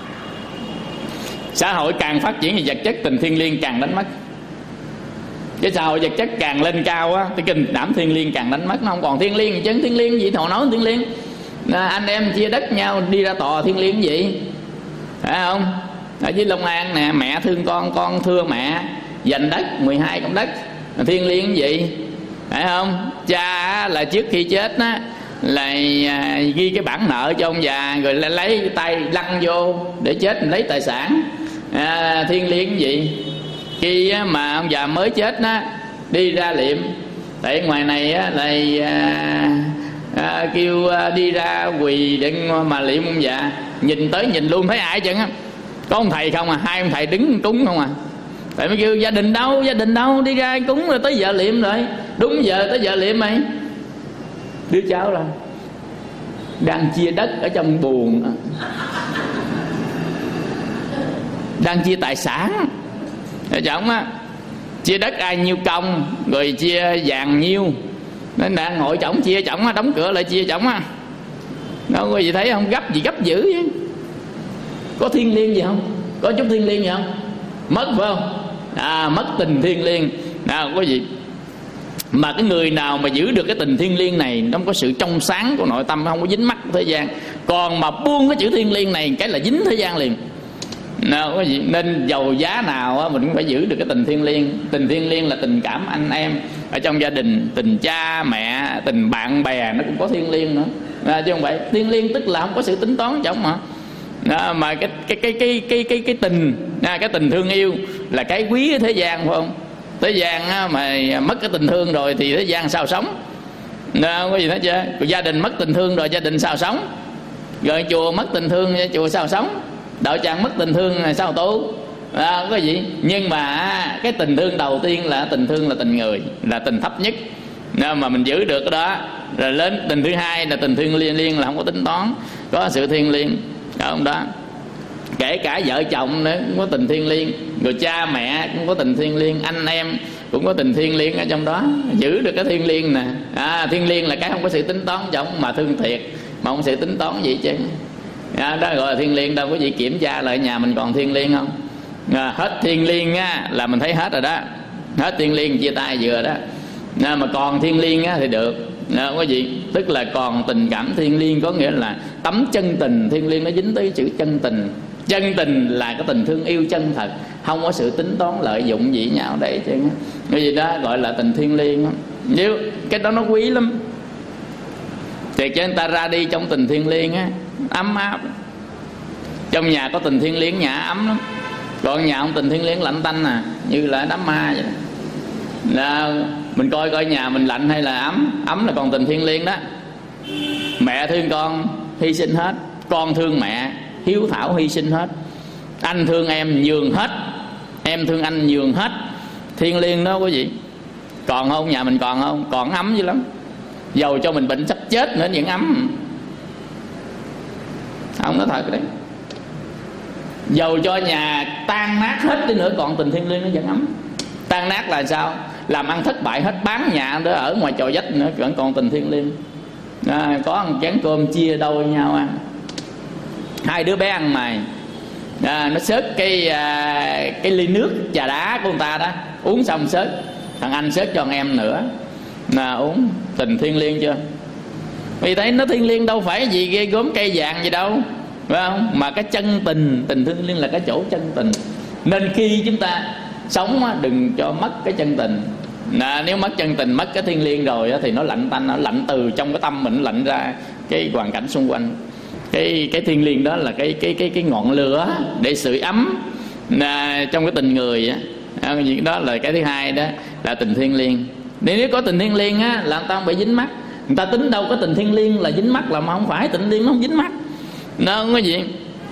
Xã hội càng phát triển về vật chất, tình thiêng liêng càng đánh mất. Cái xã hội vật chất càng lên cao á, cái tình cảm thiêng liêng càng đánh mất. Nó không còn thiêng liêng gì chứ. Thiêng liêng gì thọ nói thiêng liêng à, anh em chia đất nhau đi ra tòa thiêng liêng gì, phải không? Ở dưới Long An nè, mẹ thương con, con thương mẹ, giành đất mười hai công đất, thiêng liêng gì, phải không? Cha là trước khi chết á là à, ghi cái bản nợ cho ông già, rồi lấy, lấy tay lăn vô để chết lấy tài sản à, thiêng liêng gì. Khi mà ông già mới chết á, đi ra liệm, tại ngoài này á, là à, à, kêu đi ra quỳ để mà liệm ông già, nhìn tới nhìn luôn thấy ai chẳng á, có ông thầy không à, hai ông thầy đứng cúng không à. Tại mới kêu gia đình đâu, gia đình đâu, đi ra cúng rồi tới giờ liệm rồi, đúng giờ tới giờ liệm mày. Đứa cháu là đang chia đất ở trong buồng đó, đang chia tài sản ở trọng á, chia đất ai nhiêu công rồi chia vàng nhiêu, nên đang ngồi chổng chia chổng á, đóng cửa lại chia chổng á. Đâu có gì thấy không, gấp gì gấp dữ vậy. Có thiêng liêng gì không? Có chút thiêng liêng gì không? Mất phải không? À, mất tình thiêng liêng. Nào có gì mà cái người nào mà giữ được cái tình thiêng liêng này, nó có sự trong sáng của nội tâm, không có dính mắc thế gian. Còn mà buông cái chữ thiêng liêng này cái là dính thế gian liền. Nào có gì, nên dầu giá nào á, mình cũng phải giữ được cái tình thiêng liêng. Tình thiêng liêng là tình cảm anh em ở trong gia đình, tình cha mẹ, tình bạn bè, nó cũng có thiêng liêng nữa à, chứ không phải thiêng liêng tức là không có sự tính toán trong mà. Đó, mà cái cái cái cái cái cái cái tình à, cái tình thương yêu là cái quý ở thế gian, phải không? Thế gian á, mà mất cái tình thương rồi thì thế gian sao sống? Đó, không có gì hết chứ. Rồi gia đình mất tình thương rồi gia đình sao sống? Rồi chùa mất tình thương chùa sao sống? Đạo tràng mất tình thương sao tu? À, không có gì. Nhưng mà cái tình thương đầu tiên là tình thương là tình người, là tình thấp nhất. Đó, mà mình giữ được cái đó. Rồi lên tình thứ hai là tình thương liên liên, là không có tính toán, có sự thiêng liêng. Đó, không đó. Kể cả vợ chồng nữa cũng có tình thiêng liêng, rồi cha mẹ cũng có tình thiêng liêng, anh em cũng có tình thiêng liêng ở trong đó. Giữ được cái thiêng liêng nè à, thiêng liêng là cái không có sự tính toán trọng, mà thương thiệt mà không sự tính toán gì chứ à, đó gọi là thiêng liêng. Đâu có gì kiểm tra lại nhà mình còn thiêng liêng không à, hết thiêng liêng á là mình thấy hết rồi đó, hết thiêng liêng chia tay vừa đó à, mà còn thiêng liêng á thì được à, không có gì. Tức là còn tình cảm thiêng liêng, có nghĩa là tấm chân tình thiêng liêng, nó dính tới chữ chân tình. Chân tình là cái tình thương yêu chân thật, không có sự tính toán lợi dụng gì nhau đây chứ. Cái gì đó gọi là tình thiêng liêng. Nếu cái đó nó quý lắm thì cho người ta ra đi trong tình thiêng liêng á, ấm áp. Trong nhà có tình thiêng liêng nhà ấm lắm. Còn nhà không tình thiêng liêng lạnh tanh à, như là đám ma vậy đó. Là mình coi coi nhà mình lạnh hay là ấm. Ấm là còn tình thiêng liêng đó. Mẹ thương con hy sinh hết, con thương mẹ hiếu thảo hy sinh hết, anh thương em nhường hết, em thương anh nhường hết. Thiêng liêng đó quý vị. Còn không? Nhà mình còn không? Còn ấm dữ lắm. Dầu cho mình bệnh sắp chết nữa vẫn ấm. Ông nói thật đấy, dầu cho nhà tan nát hết đi nữa còn tình thiêng liêng nó vẫn ấm. Tan nát là sao? Làm ăn thất bại hết, bán nhà đó ở ngoài chòi vách nữa vẫn còn tình thiêng liêng. À, có một chén cơm chia đôi nhau ăn, hai đứa bé ăn mày. À, nó xớt cái à, cái ly nước trà đá của người ta đó, uống xong xớt, thằng anh xớt cho thằng em nữa, là uống. Tình thiêng liêng chưa? Vì thấy nó thiêng liêng đâu phải gì ghê gớm cây vàng gì đâu, phải không? Mà cái chân tình, tình thiêng liêng là cái chỗ chân tình. Nên khi chúng ta sống đừng cho mất cái chân tình. À, nếu mất chân tình, mất cái thiêng liêng rồi thì nó lạnh tanh, nó lạnh từ trong cái tâm mình, lạnh ra cái hoàn cảnh xung quanh. Cái cái thiêng liêng đó là cái cái cái cái ngọn lửa để sưởi ấm à, trong cái tình người á. À, đó là cái thứ hai, đó là tình thiêng liêng. Nếu có tình thiêng liêng á là người ta không bị dính mắc. Người ta tính đâu có tình thiêng liêng là dính mắc, là mà không phải. Tình liêng nó không dính mắc, nó không có gì.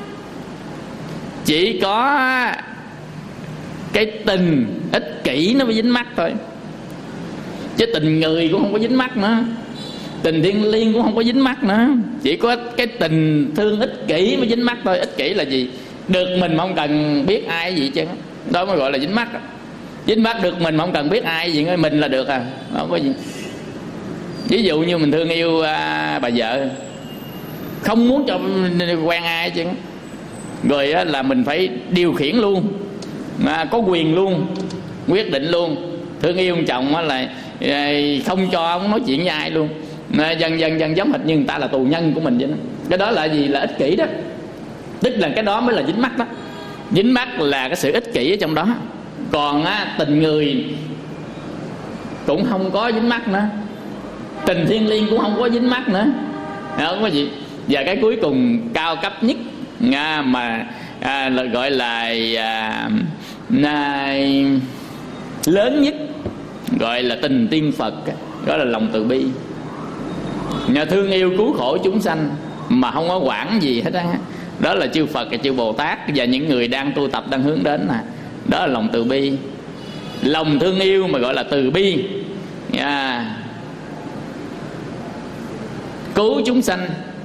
Chỉ có cái tình ích kỷ nó mới dính mắc thôi, chứ tình người cũng không có dính mắc nữa, tình thiêng liêng cũng không có dính mắc nữa. Chỉ có cái tình thương ích kỷ mới dính mắc thôi. Ích kỷ là gì? Được mình mà không cần biết ai gì chứ, đó mới gọi là dính mắc. Dính mắc được mình mà không cần biết ai gì, mình là được à, không có gì. Ví dụ như mình thương yêu à, bà vợ, không muốn cho quen ai chứ, rồi là mình phải điều khiển luôn, mà có quyền luôn, quyết định luôn. Thương yêu chồng là không cho ông nói chuyện với ai luôn, dần dần dần giống hệt như người ta là tù nhân của mình vậy đó. Cái đó là gì? Là ích kỷ đó. Tức là cái đó mới là dính mắc đó. Dính mắc là cái sự ích kỷ ở trong đó. Còn á, tình người cũng không có dính mắc nữa, tình thiêng liêng cũng không có dính mắc nữa, không có gì. Và cái cuối cùng cao cấp nhất à, mà à, là gọi là à, à, lớn nhất, gọi là tình tiên Phật, đó là lòng từ bi. Nhà thương yêu cứu khổ chúng sanh mà không có quản gì hết á, đó là chư Phật và chư Bồ Tát và những người đang tu tập, đang hướng đến nè. Đó là lòng từ bi, lòng thương yêu mà gọi là từ bi à, cứu chúng sanh,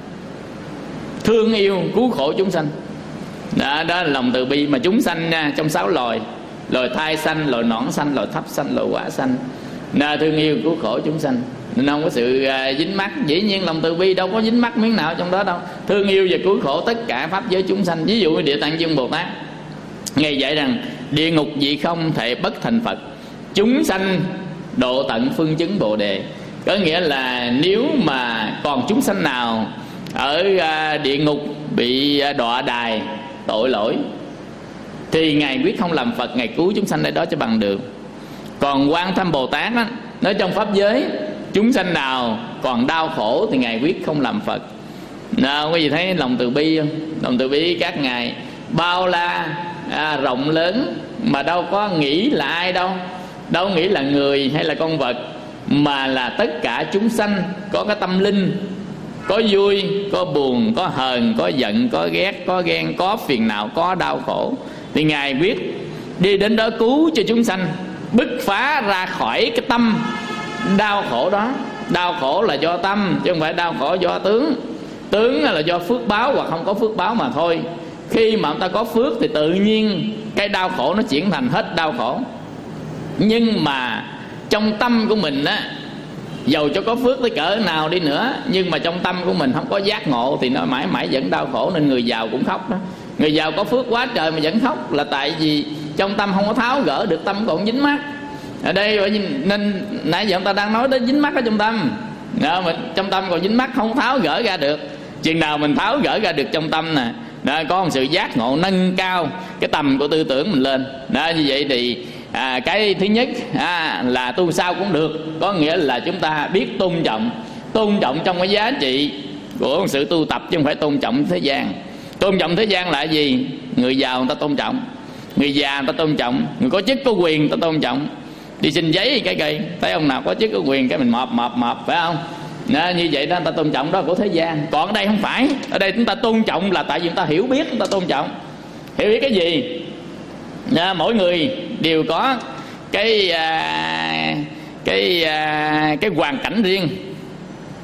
thương yêu cứu khổ chúng sanh. Đó, đó là lòng từ bi mà chúng sanh nha, trong sáu loài, loài thai sanh, loài nõn sanh, loài thấp sanh, loài quả sanh. Đó, thương yêu cứu khổ chúng sanh nên không có sự uh, dính mắc. Dĩ nhiên lòng từ bi đâu có dính mắc miếng nào trong đó đâu. Thương yêu và cứu khổ tất cả pháp giới chúng sanh. Ví dụ như Địa Tạng Dương Bồ Tát, Ngài dạy rằng địa ngục vị không thể bất thành Phật, chúng sanh độ tận phương chứng Bồ Đề. Có nghĩa là nếu mà còn chúng sanh nào ở uh, địa ngục bị uh, đọa đài tội lỗi thì Ngài quyết không làm Phật, Ngài cứu chúng sanh ở đó cho bằng được. Còn Quan Tham Bồ Tát á, nói trong pháp giới chúng sanh nào còn đau khổ thì Ngài quyết không làm Phật. Nào, có gì thấy lòng từ bi không? Lòng từ bi các ngài bao la à, rộng lớn, mà đâu có nghĩ là ai đâu, đâu nghĩ là người hay là con vật, mà là tất cả chúng sanh có cái tâm linh, có vui, có buồn, có hờn, có giận, có ghét, có ghen, có phiền não, có đau khổ, thì Ngài quyết đi đến đó cứu cho chúng sanh, bứt phá ra khỏi cái tâm đau khổ đó. Đau khổ là do tâm chứ không phải đau khổ do tướng. Tướng là do phước báo hoặc không có phước báo mà thôi. Khi mà người ta có phước thì tự nhiên cái đau khổ nó chuyển thành hết đau khổ. Nhưng mà trong tâm của mình á, dầu cho có phước tới cỡ nào đi nữa, nhưng mà trong tâm của mình không có giác ngộ thì nó mãi mãi vẫn đau khổ. Nên người giàu cũng khóc đó. Người giàu có phước quá trời mà vẫn khóc là tại vì trong tâm không có tháo gỡ được, tâm còn dính mắc. Ở đây nên nãy giờ chúng ta đang nói đến dính mắc ở trong tâm đó, mình trong tâm còn dính mắc không tháo gỡ ra được. Chừng nào mình tháo gỡ ra được trong tâm nè, đó, có một sự giác ngộ, nâng cao cái tầm của tư tưởng mình lên đó. Như vậy thì à, cái thứ nhất à, là tu sao cũng được, có nghĩa là chúng ta biết tôn trọng, tôn trọng trong cái giá trị của một sự tu tập, chứ không phải tôn trọng thế gian. Tôn trọng thế gian là gì? Người giàu người ta tôn trọng, người già người ta tôn trọng, người có chức có quyền người ta tôn trọng. Đi xin giấy cái cây, thấy ông nào có chức có quyền cái mình mọp mọp mọp, phải không? Đó, như vậy đó, người ta tôn trọng đó của thế gian. Còn ở đây không phải. Ở đây chúng ta tôn trọng là tại vì chúng ta hiểu biết, chúng ta tôn trọng. Hiểu biết cái gì? Đó, mỗi người đều có cái à, cái à, cái hoàn cảnh riêng.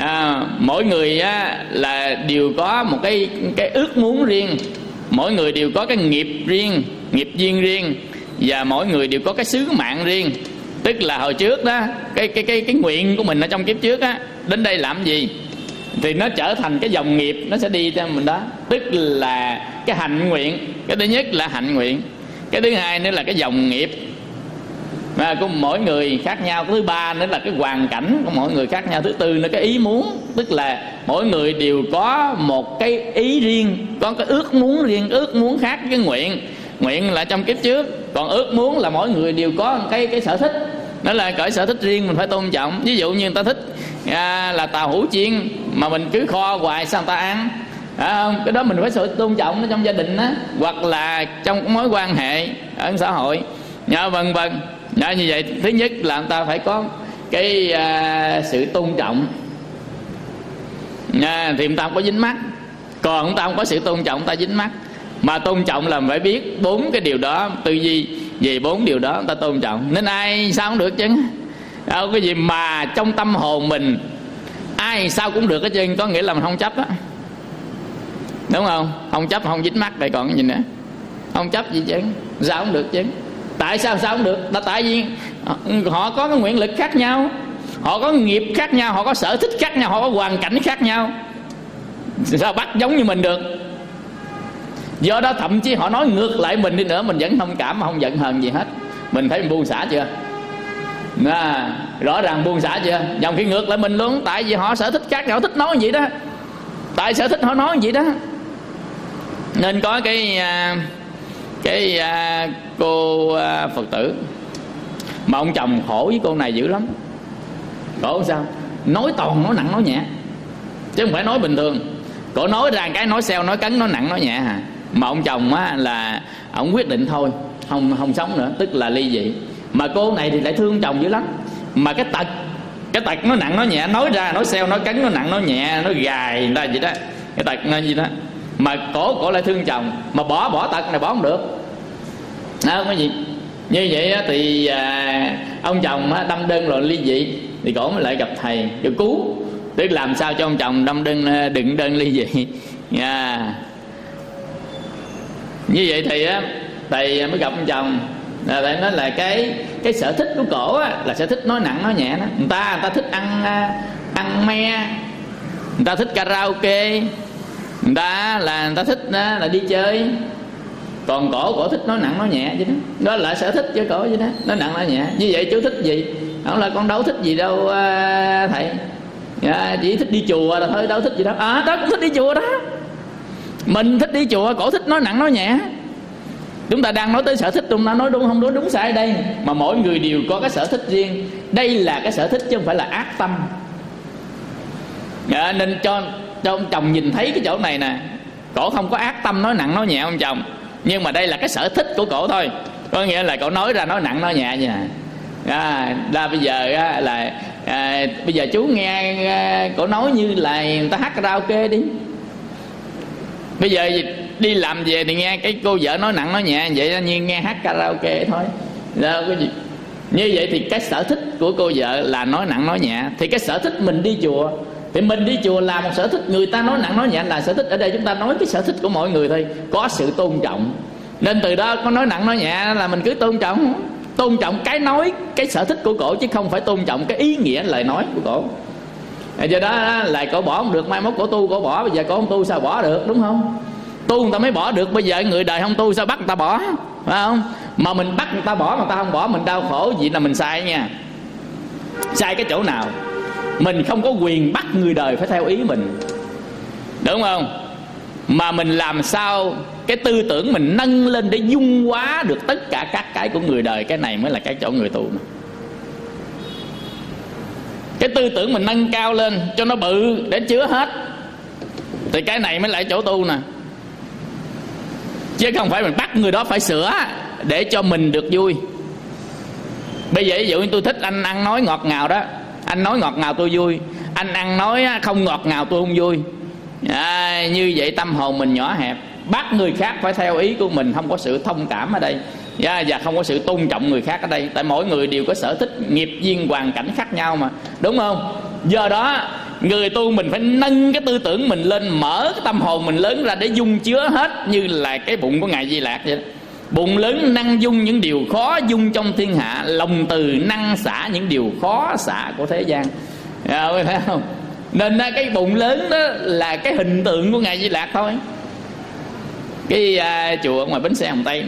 à, mỗi người á, là đều có một cái cái ước muốn riêng, mỗi người đều có cái nghiệp riêng, nghiệp duyên riêng, và mỗi người đều có cái sứ mạng riêng. Tức là hồi trước đó, cái cái cái cái nguyện của mình ở trong kiếp trước á, đến đây làm gì thì nó trở thành cái dòng nghiệp, nó sẽ đi theo mình đó. Tức là cái hạnh nguyện. Cái thứ nhất là hạnh nguyện, cái thứ hai nữa là cái dòng nghiệp mà của mỗi người khác nhau. Cái thứ ba nữa là cái hoàn cảnh của mỗi người khác nhau. Thứ tư nữa cái ý muốn, tức là mỗi người đều có một cái ý riêng, có cái ước muốn riêng. Ước muốn khác cái nguyện. Nguyện là trong kiếp trước, còn ước muốn là mỗi người đều có cái cái sở thích. Đó là cởi sở thích riêng mình phải tôn trọng. Ví dụ như người ta thích à, là tàu hũ chiên mà mình cứ kho hoài sao người ta ăn, à, không? Cái đó mình phải sự tôn trọng nó trong gia đình á, hoặc là trong mối quan hệ ở xã hội, à, vân vân. À, như vậy thứ nhất là người ta phải có cái à, sự tôn trọng, à, thì người ta không có dính mắc. Còn người ta không có sự tôn trọng, người ta dính mắc. Mà tôn trọng là phải biết bốn cái điều đó, tư duy về bốn điều đó người ta tôn trọng. Nên ai sao cũng được chứ, đâu cái gì mà trong tâm hồn mình ai sao cũng được hết trơn, có nghĩa là mình không chấp á, đúng không? Không chấp, không dính mắc, vậy còn cái gì nữa? Không chấp gì chứ, sao cũng được chứ. Tại sao sao không được? Là tại vì họ có cái nguyện lực khác nhau, họ có nghiệp khác nhau, họ có sở thích khác nhau, họ có hoàn cảnh khác nhau, sao bắt giống như mình được? Do đó thậm chí họ nói ngược lại mình đi nữa, mình vẫn thông cảm mà không giận hờn gì hết. Mình thấy mình buông xả chưa? À, rõ ràng buông xả chưa? Dòng khi ngược lại mình luôn. Tại vì họ sở thích khác nhau, thích nói gì đó, tại sở thích họ nói gì đó. Nên có cái cái cô Phật tử mà ông chồng khổ với cô này dữ lắm. Khổ sao? Nói toàn, nói nặng, nói nhẹ, chứ không phải nói bình thường. Cổ nói ra cái nói xeo, nói cấn, nói nặng, nói nhẹ à. Mà ông chồng á là ông quyết định thôi, không không sống nữa, tức là ly dị. Mà cô này thì lại thương chồng dữ lắm. Mà cái tật cái tật nó nặng, nó nhẹ, nói ra nói xeo, nói cấn, nó nặng, nó nhẹ, nó gài ra vậy đó. Cái tật nó gì đó. Mà cổ cổ lại thương chồng, mà bỏ bỏ tật này bỏ không được. À, không có gì. Như vậy á, thì à, ông chồng á, đâm đơn rồi ly dị, thì cổ mới lại gặp thầy để cứu, tức làm sao cho ông chồng đâm đơn đừng đơn ly dị. Yeah. Như vậy thì á, thầy mới gặp ông chồng, là thầy nói là cái cái sở thích của cổ á, là sở thích nói nặng nói nhẹ đó. Người ta người ta thích ăn ăn me, người ta thích karaoke, người ta là người ta thích là đi chơi. Còn cổ cổ thích nói nặng nói nhẹ vậy đó. Đó là sở thích cho cổ vậy đó, nói nặng nói nhẹ. Như vậy chú thích gì? Không là con đâu thích gì đâu thầy. À, chỉ thích đi chùa là thôi, đâu thích gì đâu. À, đó cũng thích đi chùa đó. Mình thích đi chùa, cổ thích nói nặng nói nhẹ. Chúng ta đang nói tới sở thích, chúng ta nói đúng không đúng đúng sai đây. Mà mỗi người đều có cái sở thích riêng. Đây là cái sở thích chứ không phải là ác tâm. À, nên cho, cho ông chồng nhìn thấy cái chỗ này nè. Cổ không có ác tâm nói nặng nói nhẹ ông chồng, nhưng mà đây là cái sở thích của cổ thôi. Có nghĩa là cổ nói ra nói nặng nói nhẹ vậy nè. À, là bây giờ á, là à, bây giờ chú nghe à, cổ nói như là người ta hát karaoke đi. Bây giờ đi làm về thì nghe cái cô vợ nói nặng nói nhẹ vậy, như nghe hát karaoke thôi. Đó, cái gì? Như vậy thì cái sở thích của cô vợ là nói nặng nói nhẹ. Thì cái sở thích mình đi chùa, thì mình đi chùa là một sở thích. Người ta nói nặng nói nhẹ là sở thích. Ở đây chúng ta nói cái sở thích của mọi người thôi, có sự tôn trọng. Nên từ đó có nói nặng nói nhẹ là mình cứ tôn trọng. Tôn trọng cái nói, cái sở thích của cổ, chứ không phải tôn trọng cái ý nghĩa lời nói của cổ. Do đó là cổ bỏ không được, mai mốt cổ tu cổ bỏ. Bây giờ cổ không tu sao bỏ được, đúng không? Tu người ta mới bỏ được. Bây giờ người đời không tu sao bắt người ta bỏ, phải không? Mà mình bắt người ta bỏ mà người ta không bỏ, mình đau khổ gì là mình sai nha. Sai cái chỗ nào? Mình không có quyền bắt người đời phải theo ý mình, đúng không? Mà mình làm sao cái tư tưởng mình nâng lên để dung hóa được tất cả các cái của người đời. Cái này mới là cái chỗ người tu này. Cái tư tưởng mình nâng cao lên cho nó bự để chứa hết, thì cái này mới là chỗ tu nè. Chứ không phải mình bắt người đó phải sửa để cho mình được vui. Bây giờ ví dụ như tôi thích anh ăn nói ngọt ngào đó, anh nói ngọt ngào tôi vui. Anh ăn nói không ngọt ngào tôi không vui. À, như vậy tâm hồn mình nhỏ hẹp, bắt người khác phải theo ý của mình, không có sự thông cảm ở đây, và không có sự tôn trọng người khác ở đây. Tại mỗi người đều có sở thích, nghiệp duyên, hoàn cảnh khác nhau mà, đúng không? Do đó người tu mình phải nâng cái tư tưởng mình lên, mở cái tâm hồn mình lớn ra để dung chứa hết, như là cái bụng của Ngài Di Lạc vậy đó. Bụng lớn năng dung những điều khó dung trong thiên hạ, lòng từ năng xả những điều khó xả của thế gian. À, thấy không? Nên cái bụng lớn đó là cái hình tượng của Ngài Di Lạc thôi. Cái uh, chùa ở ngoài bến xe Hồng Tây,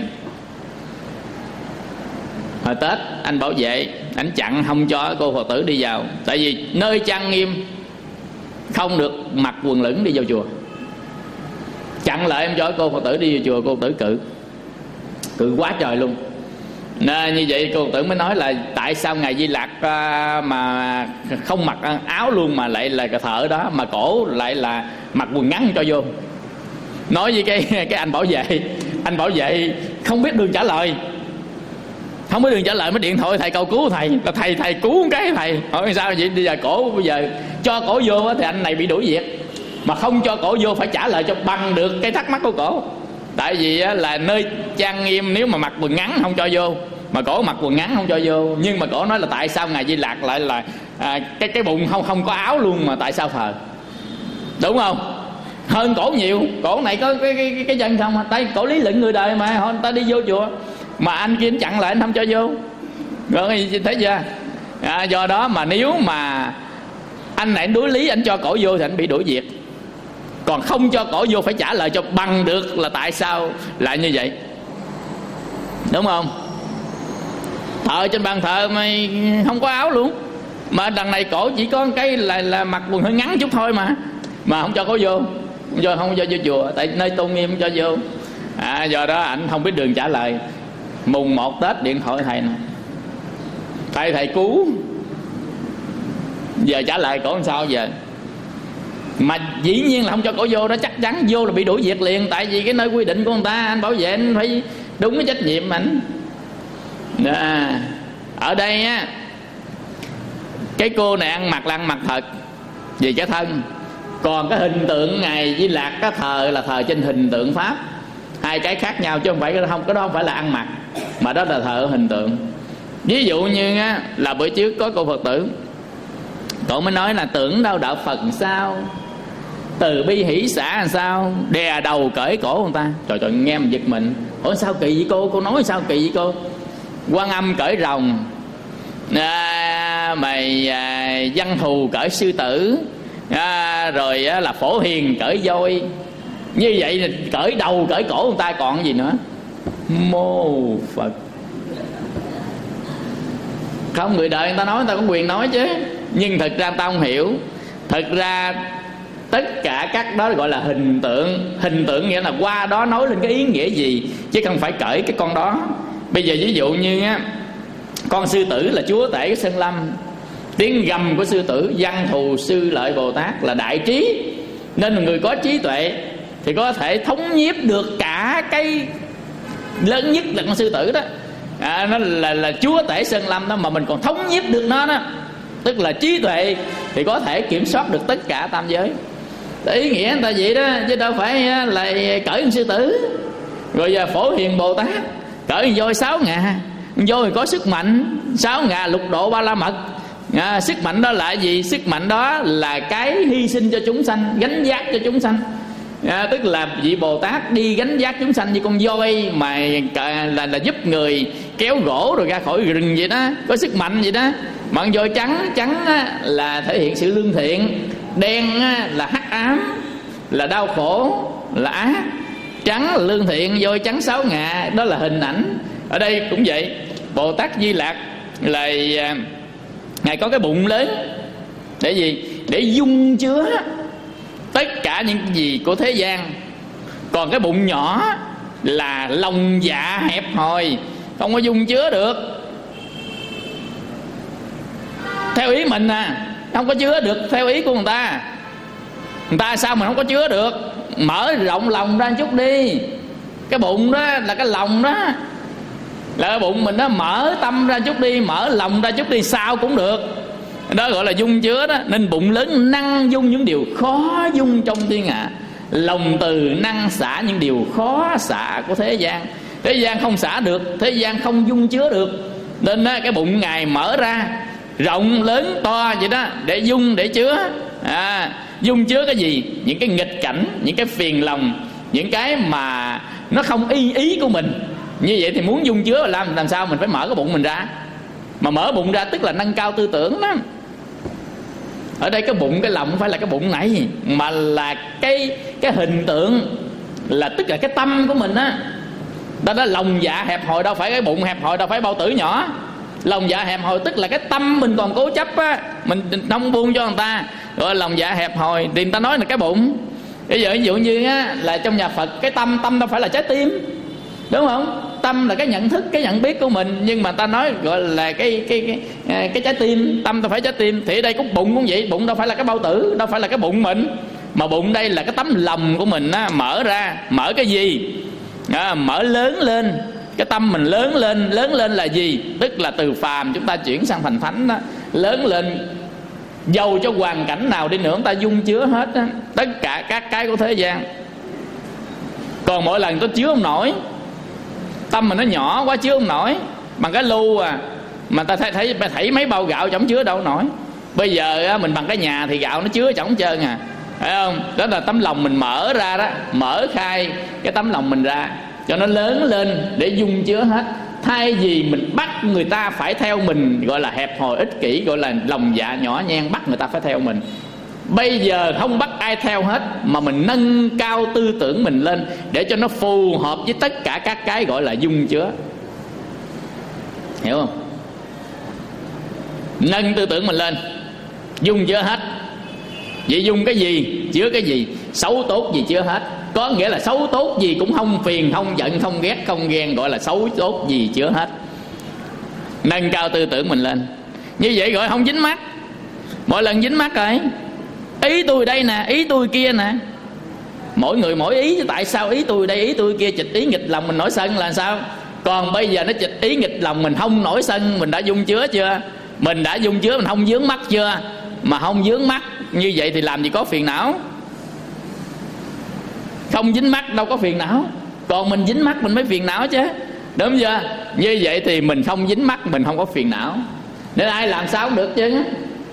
hồi Tết anh bảo vệ, anh chặn không cho cô Phật tử đi vào. Tại vì nơi trang nghiêm không được mặc quần lửng đi vào chùa. Chặn lại em cho cô Phật tử đi vào chùa, cô Phật tử cự cự quá trời luôn. Nên như vậy cô Phật tử mới nói là tại sao Ngài Di Lạc uh, mà không mặc áo luôn mà lại là cái thợ đó, mà cổ lại là mặc quần ngắn cho vô. Nói với cái cái anh bảo vệ, anh bảo vệ không biết đường trả lời, không biết đường trả lời mới điện thoại thầy cầu cứu thầy, là thầy thầy cứu cái thầy. Hỏi sao vậy? Bây giờ cổ bây giờ cho cổ vô thì anh này bị đuổi việc, mà không cho cổ vô phải trả lời cho bằng được cái thắc mắc của cổ. Tại vì là nơi trang nghiêm nếu mà mặc quần ngắn không cho vô, mà cổ mặc quần ngắn không cho vô. Nhưng mà cổ nói là tại sao Ngài Di Lạc lại là à, cái cái bụng không không có áo luôn mà tại sao thờ, đúng không? Hơn cổ nhiều. Cổ này có cái cái cái, cái chân không, tay cổ lý luận người đời mà họ ta đi vô chùa, mà anh kia anh chặn lại anh không cho vô. Rồi thấy chưa? À, do đó mà nếu mà anh này anh đối lý, anh cho cổ vô thì anh bị đuổi việc, còn không cho cổ vô phải trả lời cho bằng được là tại sao lại như vậy, đúng không? Thợ trên bàn thờ mày không có áo luôn, mà đằng này cổ chỉ có cái là là mặc quần hơi ngắn chút thôi mà mà không cho cổ vô, không cho không cho vô chùa, tại nơi tôn nghiêm không cho vô. À, do đó ảnh không biết đường trả lời. Mùng một Tết điện thoại thầy nè, thầy thầy cứu, giờ trả lời cổ làm sao giờ? Mà dĩ nhiên là không cho cổ vô đó, chắc chắn vô là bị đuổi việc liền. Tại vì cái nơi quy định của người ta, anh bảo vệ anh phải đúng cái trách nhiệm ảnh. À, ở đây á, cái cô này ăn mặc là ăn mặc thật vì cái thân, còn cái hình tượng Ngài Di Lạc cái thờ là thờ trên hình tượng Pháp, hai cái khác nhau chứ không phải không cái đó không phải là ăn mặc, mà đó là thờ hình tượng. Ví dụ như á, là bữa trước có cô Phật tử, cậu mới nói là tưởng đâu đạo Phật sao, từ bi hỷ xã làm sao, đè đầu cởi cổ người ta. Trời trời, nghe mình giật mình. Hỏi sao kỳ vậy cô? Cô nói sao kỳ vậy cô? Quan Âm cởi rồng, à, mày à, Văn Thù cởi sư tử, à, rồi á, là Phổ Hiền cởi voi. Như vậy là cởi đầu cởi cổ người ta còn gì nữa. Mô Phật. Không, người đời người ta nói người ta có quyền nói chứ, nhưng thật ra người ta không hiểu. Thật ra tất cả các đó gọi là hình tượng. Hình tượng nghĩa là qua đó nói lên cái ý nghĩa gì, chứ không phải cởi cái con đó. Bây giờ ví dụ như á, con sư tử là chúa tể cái Sơn Lâm, tiếng gầm của sư tử Văn Thù Sư Lợi Bồ Tát là đại trí, nên là người có trí tuệ thì có thể thống nhiếp được cả cái lớn nhất là con sư tử đó. À, nó là, là chúa tể Sơn Lâm đó, mà mình còn thống nhiếp được nó đó, tức là trí tuệ thì có thể kiểm soát được tất cả tam giới. Ý nghĩa người ta vậy đó, chứ đâu phải là cởi con sư tử. Rồi giờ Phổ Hiền Bồ Tát cởi voi sáu ngà, voi có sức mạnh sáu ngà lục độ ba la mật. À, sức mạnh đó là gì? Sức mạnh đó là cái hy sinh cho chúng sanh, gánh vác cho chúng sanh. À, tức là vị Bồ Tát đi gánh vác chúng sanh như con voi mà là, là giúp người kéo gỗ rồi ra khỏi rừng vậy đó, có sức mạnh vậy đó. Mà con voi trắng trắng á, là thể hiện sự lương thiện, đen á, là hắc ám, là đau khổ, là ác. Trắng là lương thiện, voi trắng sáu ngà, đó là hình ảnh. Ở đây cũng vậy, Bồ Tát Di Lạc là Ngài có cái bụng lớn để gì? Để dung chứa tất cả những gì của thế gian. Còn cái bụng nhỏ là lòng dạ hẹp hòi, không có dung chứa được. Theo ý mình à, không có chứa được theo ý của người ta. Người ta sao mà không có chứa được? Mở rộng lòng ra một chút đi. Cái bụng đó là cái lòng đó, là cái bụng mình đó, mở tâm ra chút đi, mở lòng ra chút đi, sao cũng được. Đó gọi là dung chứa đó. Nên bụng lớn năng dung những điều khó dung trong thiên hạ, lòng từ năng xả những điều khó xả của thế gian. Thế gian không xả được, thế gian không dung chứa được. Nên đó, cái bụng Ngài mở ra rộng lớn to vậy đó, để dung để chứa. à, dung chứa cái gì? Những cái nghịch cảnh, những cái phiền lòng, những cái mà nó không y ý của mình. Như vậy thì muốn dung chứa làm làm sao? Mình phải mở cái bụng mình ra. Mà mở bụng ra tức là nâng cao tư tưởng đó. Ở đây cái bụng, cái lòng không phải là cái bụng này, mà là cái cái hình tượng, là tức là cái tâm của mình á. Đó là lòng dạ hẹp hòi, đâu phải cái bụng hẹp hòi, đâu phải bao tử nhỏ. Lòng dạ hẹp hòi tức là cái tâm mình còn cố chấp á, mình không buông cho người ta, gọi là lòng dạ hẹp hòi. Thì người ta nói là cái bụng. Bây giờ ví dụ như á, là trong nhà Phật cái tâm, tâm đâu phải là trái tim, đúng không? Tâm là cái nhận thức, cái nhận biết của mình, nhưng mà ta nói gọi là cái cái cái cái trái tim. Tâm đâu phải trái tim. Thì ở đây cũng bụng cũng vậy. Bụng đâu phải là cái bao tử, đâu phải là cái bụng mình, mà bụng đây là cái tấm lòng của mình á, mở ra. Mở cái gì? À, mở lớn lên. Cái tâm mình lớn lên. Lớn lên là gì? Tức là từ phàm chúng ta chuyển sang thành thánh đó. Lớn lên, dầu cho hoàn cảnh nào đi nữa chúng ta dung chứa hết á, tất cả các cái của thế gian. Còn mỗi lần tôi chứa không nổi, tâm mình nó nhỏ quá chứa không nổi. Bằng cái lu à, mà ta thấy, thấy, thấy mấy bao gạo chẳng chứa đâu nổi. Bây giờ á, mình bằng cái nhà thì gạo nó chứa chẳng trơn à, phải không? Đó là tấm lòng mình mở ra đó. Mở khai cái tấm lòng mình ra cho nó lớn lên để dung chứa hết. Thay vì mình bắt người ta phải theo mình, gọi là hẹp hòi ích kỷ, gọi là lòng dạ nhỏ nhen, bắt người ta phải theo mình. Bây giờ không bắt ai theo hết, mà mình nâng cao tư tưởng mình lên để cho nó phù hợp với tất cả các cái gọi là dung chứa. Hiểu không? Nâng tư tưởng mình lên, dung chứa hết. Vậy dung cái gì? Chứa cái gì? Xấu tốt gì chứa hết. Có nghĩa là xấu tốt gì cũng không phiền, không giận, không ghét, không ghen, gọi là xấu tốt gì chứa hết. Nâng cao tư tưởng mình lên. Như vậy gọi không dính mắc. Mỗi lần dính mắc rồi, ý tôi đây nè, ý tôi kia nè. Mỗi người mỗi ý, chứ tại sao ý tôi đây, ý tôi kia, chịch ý nghịch lòng mình nổi sân là sao? Còn bây giờ nó chịch ý nghịch lòng mình không nổi sân, mình đã dung chứa chưa? Mình đã dung chứa, mình không vướng mắc chưa? Mà không vướng mắc như vậy thì làm gì có phiền não. Không dính mắc đâu có phiền não. Còn mình dính mắc mình mới phiền não chứ, đúng chưa? Như vậy thì mình không dính mắc, mình không có phiền não. Nên ai làm sao cũng được chứ.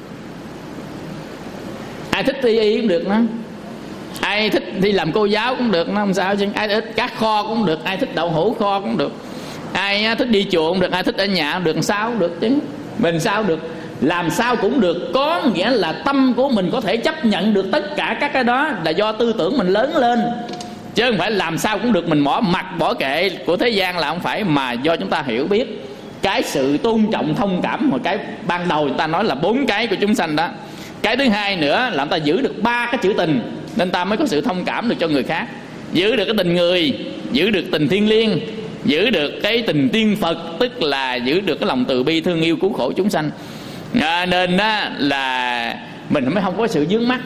Ai thích thi y cũng được nữa, ai thích đi làm cô giáo cũng được, nó không sao chứ. Ai thích cá kho cũng được, ai thích đậu hũ kho cũng được, ai thích đi chùa cũng được, ai thích ở nhà cũng được. Sao cũng được chứ. Mình sao được, làm sao cũng được. Có nghĩa là tâm của mình có thể chấp nhận được tất cả các cái đó là do tư tưởng mình lớn lên, chứ không phải làm sao cũng được. Mình bỏ mặt bỏ kệ của thế gian là không phải, mà do chúng ta hiểu biết cái sự tôn trọng thông cảm. Hồi cái ban đầu người ta nói là bốn cái của chúng sanh đó. Cái thứ hai nữa là người ta giữ được ba cái chữ tình, nên ta mới có sự thông cảm được cho người khác. Giữ được cái tình người, giữ được tình thiên liêng, giữ được cái tình tiên Phật, tức là giữ được cái lòng từ bi thương yêu cứu khổ chúng sanh. À, nên á, là mình mới không có sự vướng mắc.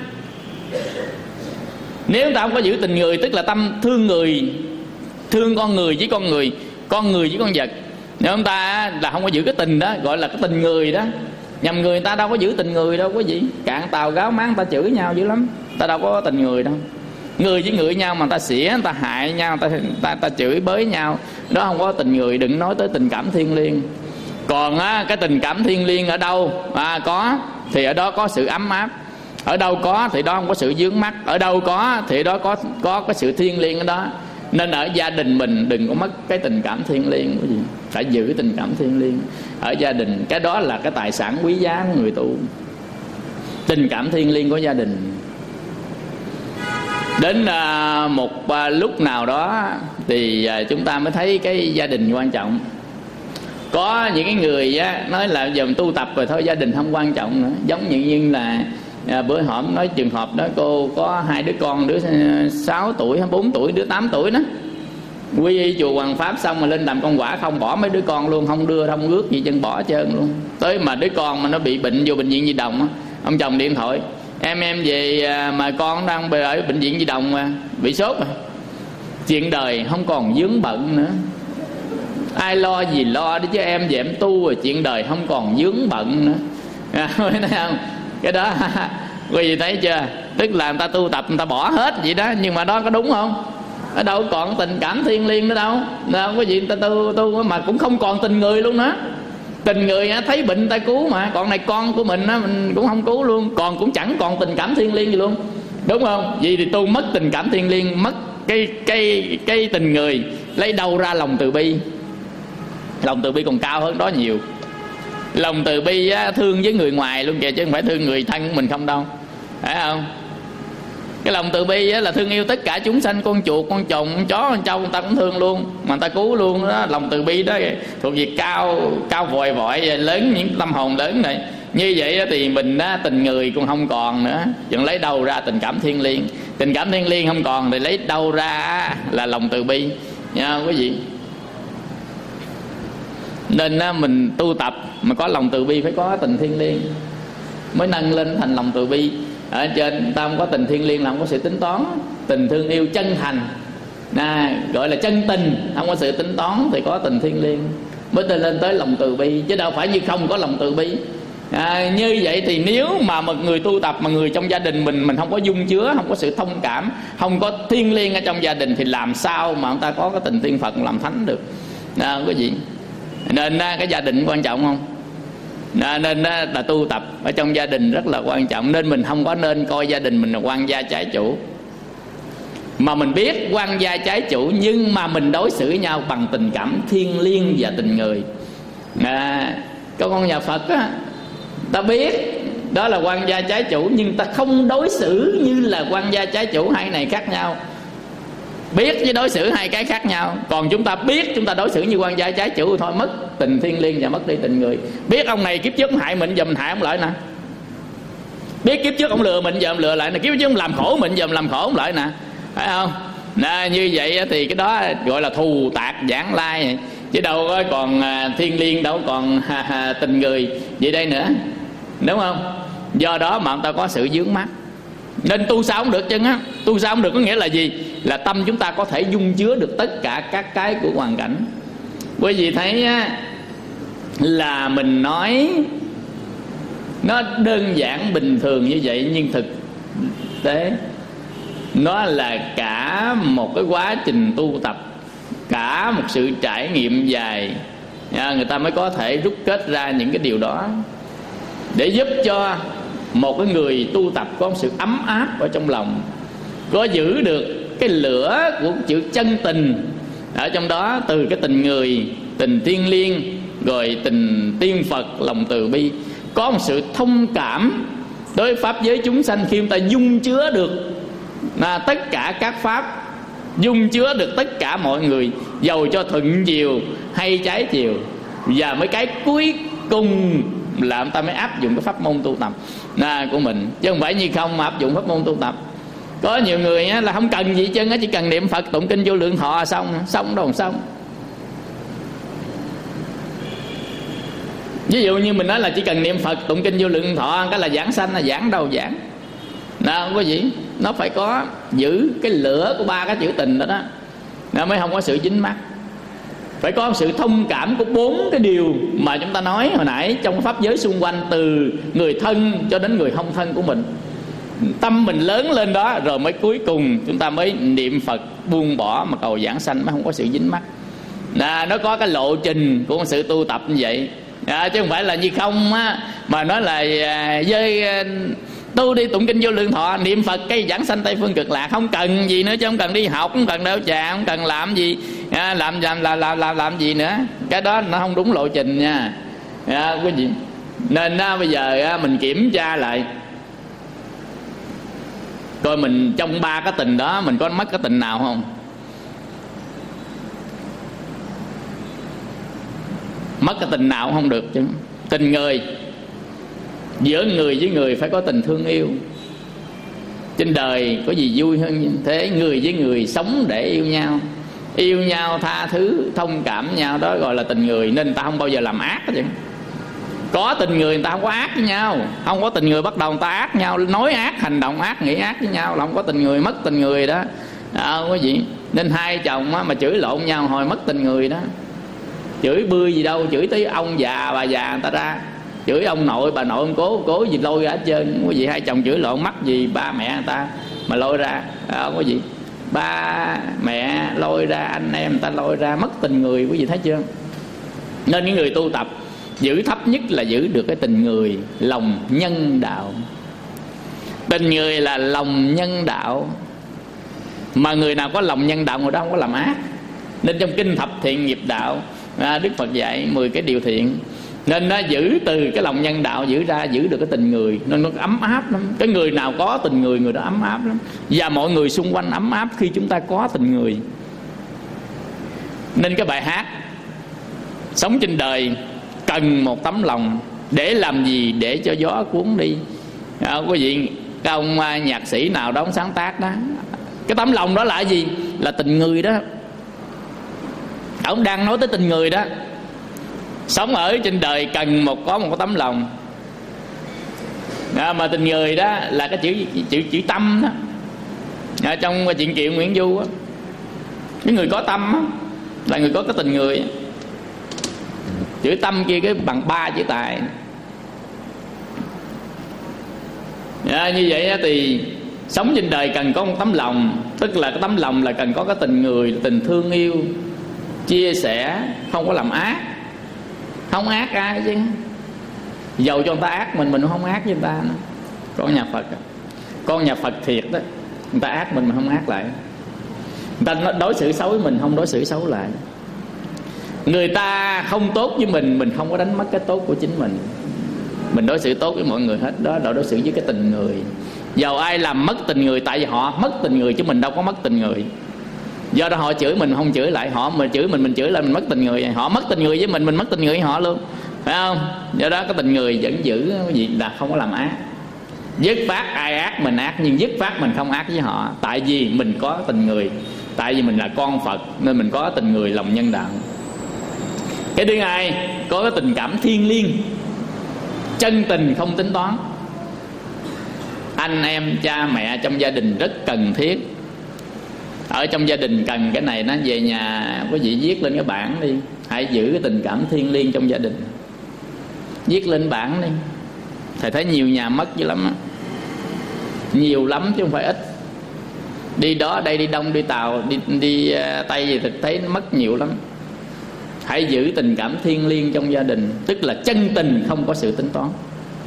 Nếu ta không có giữ tình người, tức là tâm thương người, thương con người với con người, con người với con vật. Nếu chúng ta là không có giữ cái tình đó, gọi là cái tình người đó. Nhầm người ta đâu có giữ tình người đâu có gì. Cạn tàu gáo máng ta chửi nhau dữ lắm, ta đâu có tình người đâu. Người với người nhau mà ta xỉa, ta hại nhau, ta, ta, ta chửi bới nhau, đó không có tình người. Đừng nói tới tình cảm thiêng liêng. Còn á, cái tình cảm thiêng liêng ở đâu à, có thì ở đó có sự ấm áp. Ở đâu có thì đó không có sự vướng mắc. Ở đâu có thì đó có có cái sự thiêng liêng ở đó. Nên ở gia đình mình đừng có mất cái tình cảm thiêng liêng cái gì, phải giữ tình cảm thiêng liêng ở gia đình. Cái đó là cái tài sản quý giá của người tu, tình cảm thiêng liêng của gia đình. Đến à, một à, lúc nào đó thì à, chúng ta mới thấy cái gia đình quan trọng. Có những cái người á, nói là giờ mình tu tập rồi thôi gia đình không quan trọng nữa. Giống như, như là à, bữa hổm nói trường hợp đó, cô có hai đứa con, đứa sáu tuổi, bốn tuổi, đứa tám tuổi đó. Quy y chùa Hoàng Pháp xong mà lên làm công quả, không bỏ mấy đứa con luôn, không đưa không rước gì chân, bỏ hết trơn luôn. Tới mà đứa con mà nó bị bệnh vô bệnh viện Nhi Đồng á, ông chồng điện thoại: Em em về mà con đang ở bệnh viện Nhi Đồng mà bị sốt mà. Chuyện đời không còn vướng bận nữa, ai lo gì lo đi chứ em về em tu rồi, chuyện đời không còn vướng bận nữa. À, thấy không? Cái đó quý vị thấy chưa? Tức là người ta tu tập người ta bỏ hết vậy đó, nhưng mà đó có đúng không? Ở đâu còn tình cảm thiêng liêng nữa đâu. Đâu có gì người ta tu tu mà cũng không còn tình người luôn nữa. Tình người á, thấy bệnh ta cứu mà. Còn này con của mình á, mình cũng không cứu luôn. Còn cũng chẳng còn tình cảm thiêng liêng gì luôn, đúng không? Vì thì tu mất tình cảm thiêng liêng, mất cái cái cái tình người, lấy đâu ra lòng từ bi? Lòng từ bi còn cao hơn đó nhiều. Lòng từ bi á, thương với người ngoài luôn kìa, chứ không phải thương người thân của mình không đâu, phải không? Cái lòng từ bi á, là thương yêu tất cả chúng sanh, con chuột, con trùng, con chó, con trâu người ta cũng thương luôn, mà người ta cứu luôn đó. Lòng từ bi đó thuộc về cao cao vòi vội, lớn, những tâm hồn lớn này. Như vậy thì mình á, tình người cũng không còn nữa, vẫn lấy đâu ra tình cảm thiêng liêng? Tình cảm thiêng liêng không còn thì lấy đâu ra là lòng từ bi nha quý vị. Nên á, mình tu tập mà có lòng từ bi, phải có tình thiêng liêng mới nâng lên thành lòng từ bi. Ở trên ta không có tình thiêng liêng là không có sự tính toán. Tình thương yêu chân thành nè, gọi là chân tình, không có sự tính toán thì có tình thiêng liêng mới tên lên tới lòng từ bi, chứ đâu phải như không có lòng từ bi. À, như vậy thì nếu mà một người tu tập mà người trong gia đình mình mình không có dung chứa, không có sự thông cảm, không có thiêng liêng ở trong gia đình thì làm sao mà người ta có cái tình thiên Phật làm thánh được? À, quý vị, nên cái gia đình quan trọng không? À, nên là tu tập ở trong gia đình rất là quan trọng. Nên mình không có nên coi gia đình mình là quan gia trái chủ, mà mình biết quan gia trái chủ, nhưng mà mình đối xử với nhau bằng tình cảm thiêng liêng và tình người. À, có con nhà Phật á, ta biết đó là quan gia trái chủ, nhưng ta không đối xử như là quan gia trái chủ. Hai này khác nhau, biết với đối xử hai cái khác nhau. Còn chúng ta biết chúng ta đối xử như quan gia trái chủ thôi, mất tình thiêng liêng và mất đi tình người. Biết ông này kiếp trước hại mình, giờ mình hại ông lại nè. Biết kiếp trước ông lừa mình, giờ ông lừa lại nè. Kiếp trước ông làm khổ mình, giờ ông làm khổ ông lại nè, phải không? Nè, như vậy thì cái đó gọi là thù tạc giảng lai, chứ đâu có còn thiêng liêng, đâu còn tình người vậy đây nữa, đúng không? Do đó mà ông ta có sự vướng mắc. Nên tu sao không được chân á. Tu sao không được có nghĩa là gì? Là tâm chúng ta có thể dung chứa được tất cả các cái của hoàn cảnh. Bởi vì thấy á, là mình nói nó đơn giản bình thường như vậy, nhưng thực tế nó là cả một cái quá trình tu tập, cả một sự trải nghiệm dài, người ta mới có thể rút kết ra những cái điều đó, để giúp cho một cái người tu tập có một sự ấm áp ở trong lòng, có giữ được cái lửa của chữ chân tình ở trong đó, từ cái tình người, tình thiêng liêng, rồi tình tiên Phật, lòng từ bi, có một sự thông cảm đối với pháp giới chúng sanh. Khi chúng ta dung chứa được là tất cả các pháp, dung chứa được tất cả mọi người, dầu cho thuận chiều hay trái chiều, và mấy cái cuối cùng là chúng ta mới áp dụng cái pháp môn tu tập là của mình, chứ không phải như không mà áp dụng pháp môn tu tập. Có nhiều người á, là không cần gì chân á, chỉ cần niệm Phật tụng kinh Vô Lượng Thọ xong, xong đâu xong. Ví dụ như mình nói là chỉ cần niệm Phật tụng kinh Vô Lượng Thọ cái là giảng sanh, là giảng đâu giảng. Nào không có gì, nó phải có giữ cái lửa của ba cái chữ tình đó đó, nó mới không có sự dính mắc. Phải có sự thông cảm của bốn cái điều mà chúng ta nói hồi nãy trong pháp giới xung quanh, từ người thân cho đến người không thân của mình. Tâm mình lớn lên đó rồi mới cuối cùng chúng ta mới niệm Phật buông bỏ mà cầu giảng sanh, mới không có sự dính mắc. À, nó có cái lộ trình của sự tu tập như vậy, à, chứ không phải là như không á, mà nói là à, với à, tu đi tụng kinh Vô Lượng Thọ, niệm Phật cái giảng sanh Tây Phương Cực Lạc, không cần gì nữa, chứ không cần đi học, không cần đeo trà, không cần làm gì, à, làm, làm, làm, làm, làm, làm gì nữa. Cái đó nó không đúng lộ trình nha, à, quý vị. Nên à, bây giờ à, mình kiểm tra lại coi mình trong ba cái tình đó mình có mất cái tình nào không. Mất cái tình nào cũng không được chứ. Tình người, giữa người với người phải có tình thương yêu. Trên đời có gì vui hơn như thế? Người với người sống để yêu nhau, yêu nhau, tha thứ, thông cảm nhau, đó gọi là tình người. Nên ta không bao giờ làm ác hết chứ. Có tình người người ta không có ác với nhau. Không có tình người bắt đầu người ta ác nhau, nói ác, hành động ác, nghĩ ác với nhau, là không có tình người. Mất tình người đó, à, quý vị. Nên hai chồng mà chửi lộn nhau hồi mất tình người đó. Chửi bươi gì đâu, chửi tới ông già bà già người ta ra, chửi ông nội bà nội ông cố cố gì lôi ra hết trơn. Quý vị, hai chồng chửi lộn mắc gì ba mẹ người ta mà lôi ra, à, quý vị. Ba mẹ lôi ra, anh em người ta lôi ra, mất tình người, quý vị thấy chưa? Nên những người tu tập Giữ thấp nhất là giữ được cái tình người, lòng nhân đạo. Tình người là lòng nhân đạo. Mà người nào có lòng nhân đạo, người đó không có làm ác. Nên trong kinh Thập Thiện Nghiệp Đạo, à, Đức Phật dạy mười cái điều thiện. Nên nó giữ từ cái lòng nhân đạo giữ ra, giữ được cái tình người. Nên nó ấm áp lắm. Cái người nào có tình người, người đó ấm áp lắm. Và mọi người xung quanh ấm áp khi chúng ta có tình người. Nên cái bài hát sống trên đời cần một tấm lòng. Để làm gì? Để cho gió cuốn đi. À, quý vị, cái ông nhạc sĩ nào đó ông sáng tác đó, cái tấm lòng đó là gì? Là tình người đó. Ông đang nói tới tình người đó. Sống ở trên đời cần một có một cái tấm lòng. À, mà tình người đó là cái chữ chữ chữ tâm đó. À, trong chuyện Kiều Nguyễn Du á, cái người có tâm á, là người có cái tình người. Chữ tâm kia cái bằng ba chữ tài. À, như vậy á, thì sống trên đời cần có một tấm lòng. Tức là cái tấm lòng là cần có cái tình người, tình thương yêu, chia sẻ, không có làm ác. Không ác ai chứ. Dầu cho người ta ác mình, mình cũng không ác với người ta nữa. Con nhà Phật, con nhà Phật thiệt đó, người ta ác mình, mình không ác lại. Người ta đối xử xấu với mình, không đối xử xấu lại. Người ta không tốt với mình, mình không có đánh mất cái tốt của chính mình. Mình đối xử tốt với mọi người hết. Đó là đối xử với cái tình người. Dầu ai làm mất tình người, tại vì họ mất tình người chứ mình đâu có mất tình người. Do đó họ chửi mình không chửi lại họ, mà chửi mình mình chửi lại, mình mất tình người. Họ mất tình người với mình, mình mất tình người với họ luôn, phải không? Do đó cái tình người vẫn giữ gì là không có làm ác. Dứt phát ai ác mình ác, nhưng dứt phát mình không ác với họ. Tại vì mình có tình người. Tại vì mình là con Phật nên mình có tình người, lòng nhân đạo. Cái thứ hai, có cái tình cảm thiêng liêng, chân tình không tính toán. Anh em cha mẹ trong gia đình rất cần thiết. Ở trong gia đình cần cái này, nó về nhà quý vị viết lên cái bảng đi. Hãy giữ cái tình cảm thiêng liêng trong gia đình. Viết lên bảng đi. Thầy thấy nhiều nhà mất dữ lắm á. Nhiều lắm chứ không phải ít. Đi đó đây, đi Đông đi Tàu, đi, đi uh, Tây gì thực thấy nó mất nhiều lắm. Hãy giữ tình cảm thiêng liêng trong gia đình. Tức là chân tình, không có sự tính toán.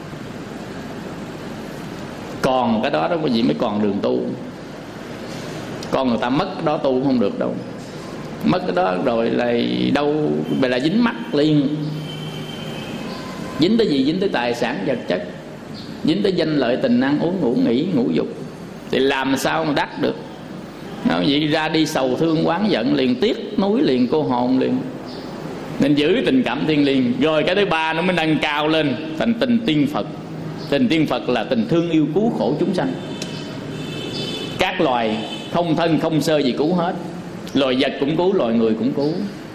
Còn cái đó đó quý vị mới còn đường tu. Còn người ta mất cái đó tu cũng không được đâu. Mất cái đó rồi là đâu, là dính mắc liền. Dính tới gì? Dính tới tài sản vật chất, dính tới danh lợi tình ăn uống ngủ nghỉ ngũ dục. Thì làm sao mà đắc được? Nó vậy ra đi sầu thương oán giận liền, tiếc nuối liền, cô hồn liền. Nên giữ tình cảm thiêng liêng. Rồi cái thứ ba nó mới nâng cao lên thành tình tiên Phật. Tình tiên Phật là tình thương yêu cứu khổ chúng sanh. Các loài không thân không sơ gì cứu hết. Loài vật cũng cứu, loài người cũng cứu.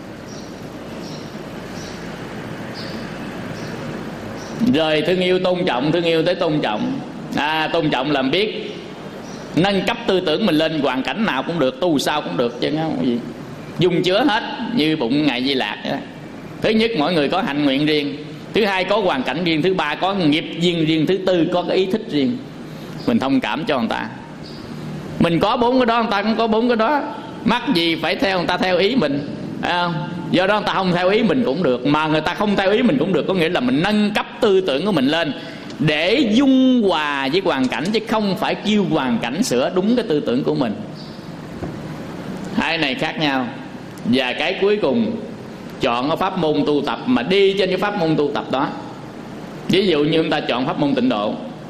Rồi thương yêu tôn trọng, thương yêu tới tôn trọng. À, tôn trọng làm biết nâng cấp tư tưởng mình lên, hoàn cảnh nào cũng được, tu sao cũng được chứ không có gì. Dung chứa hết như bụng Ngài Di Lạc đó. Thứ nhất, mỗi người có hạnh nguyện riêng. Thứ hai, có hoàn cảnh riêng. Thứ ba, có nghiệp duyên riêng. Thứ tư, có cái ý thích riêng. Mình thông cảm cho người ta. Mình có bốn cái đó, người ta cũng có bốn cái đó. Mắc gì phải theo người ta theo ý mình, phải không? Do đó người ta không theo ý mình cũng được. Mà người ta không theo ý mình cũng được. Có nghĩa là mình nâng cấp tư tưởng của mình lên để dung hòa với hoàn cảnh, chứ không phải kêu hoàn cảnh sửa đúng cái tư tưởng của mình. Hai này khác nhau. Và cái cuối cùng, chọn cái pháp môn tu tập mà đi trên cái pháp môn tu tập đó. Ví dụ như chúng ta chọn pháp môn tịnh độ,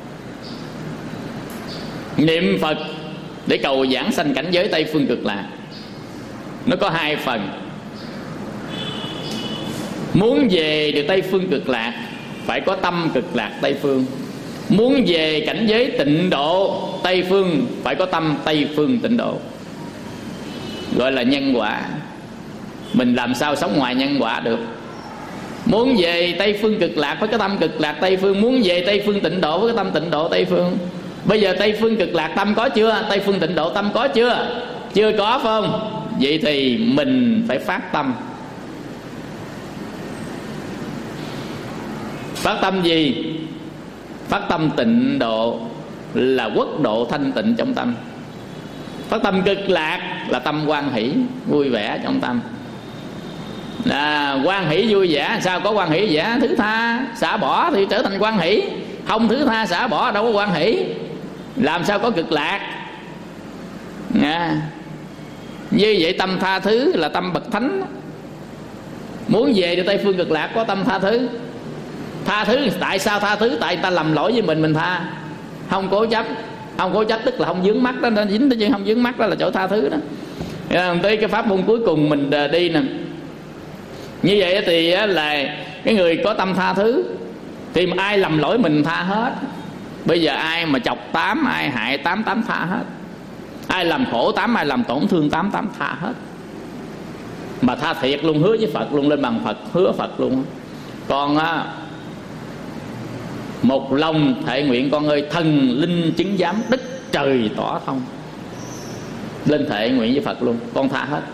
niệm Phật để cầu giảng sanh cảnh giới Tây Phương Cực Lạc. Nó có hai phần. Muốn về được Tây Phương Cực Lạc phải có tâm cực lạc Tây Phương. Muốn về cảnh giới tịnh độ Tây Phương phải có tâm Tây Phương tịnh độ. Gọi là nhân quả. Mình làm sao sống ngoài nhân quả được? Muốn về Tây Phương Cực Lạc phải có tâm cực lạc Tây Phương. Muốn về Tây Phương tịnh độ với cái tâm tịnh độ Tây Phương. Bây giờ Tây Phương Cực Lạc tâm có chưa? Tây Phương tịnh độ tâm có chưa? Chưa có, phải không? Vậy thì mình phải phát tâm. Phát tâm gì? Phát tâm tịnh độ là quốc độ thanh tịnh trong tâm. Phát tâm cực lạc là tâm hoan hỷ vui vẻ trong tâm. là hoan hỷ vui vẻ. Sao có hoan hỷ vui vẻ? Thứ tha xả bỏ thì trở thành hoan hỷ, không thứ tha xả bỏ đâu có hoan hỷ. Làm sao có cực lạc à. Như vậy tâm tha thứ là tâm bậc thánh. Muốn về được Tây phương cực lạc có tâm tha thứ. Tha thứ tại sao tha thứ? Tại ta lầm lỗi với mình, mình tha. Không cố chấp. Không cố chấp tức là không vướng mắc đó, nên dính tới chuyện không vướng mắc đó là chỗ tha thứ đó. Tới cái pháp môn cuối cùng mình đi nè. Như vậy thì là cái người có tâm tha thứ thì ai lầm lỗi mình tha hết. Bây giờ ai mà chọc tám, ai hại tám, tám tha hết. Ai làm khổ tám, ai làm tổn thương tám, tám tha hết. Mà tha thiệt luôn, hứa với Phật luôn, lên bằng Phật hứa Phật luôn. Còn một lòng thệ nguyện con ơi, thần linh chứng giám, đất trời tỏ thông. Lên thệ nguyện với Phật luôn, con tha hết.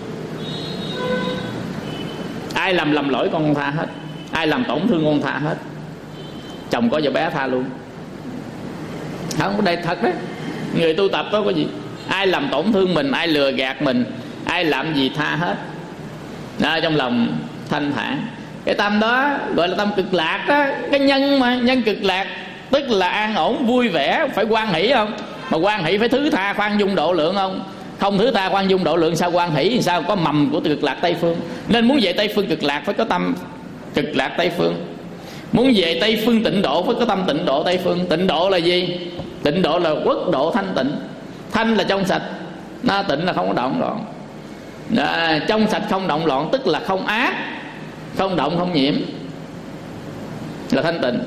Ai làm lầm lỗi con tha hết. Ai làm tổn thương con tha hết. Chồng có vợ bé tha luôn. Không, đây thật đấy. Người tu tập đó có gì. Ai làm tổn thương mình, ai lừa gạt mình, ai làm gì tha hết đó, trong lòng thanh thản. Cái tâm đó gọi là tâm cực lạc đó. Cái nhân mà, nhân cực lạc tức là an ổn vui vẻ. Phải hoan hỷ không? Mà hoan hỷ phải thứ tha khoan dung độ lượng không? Không thứ tha khoan dung độ lượng sao hoan hỷ? Sao có mầm của cực lạc Tây phương? Nên muốn về Tây phương cực lạc phải có tâm cực lạc Tây phương. Muốn về Tây phương tịnh độ phải có tâm tịnh độ Tây phương. Tịnh độ là gì? Tịnh độ là quốc độ thanh tịnh. Thanh là trong sạch, nó tịnh là không có động loạn. À, trong sạch không động loạn tức là không ác, không động không nhiễm, là thanh tịnh.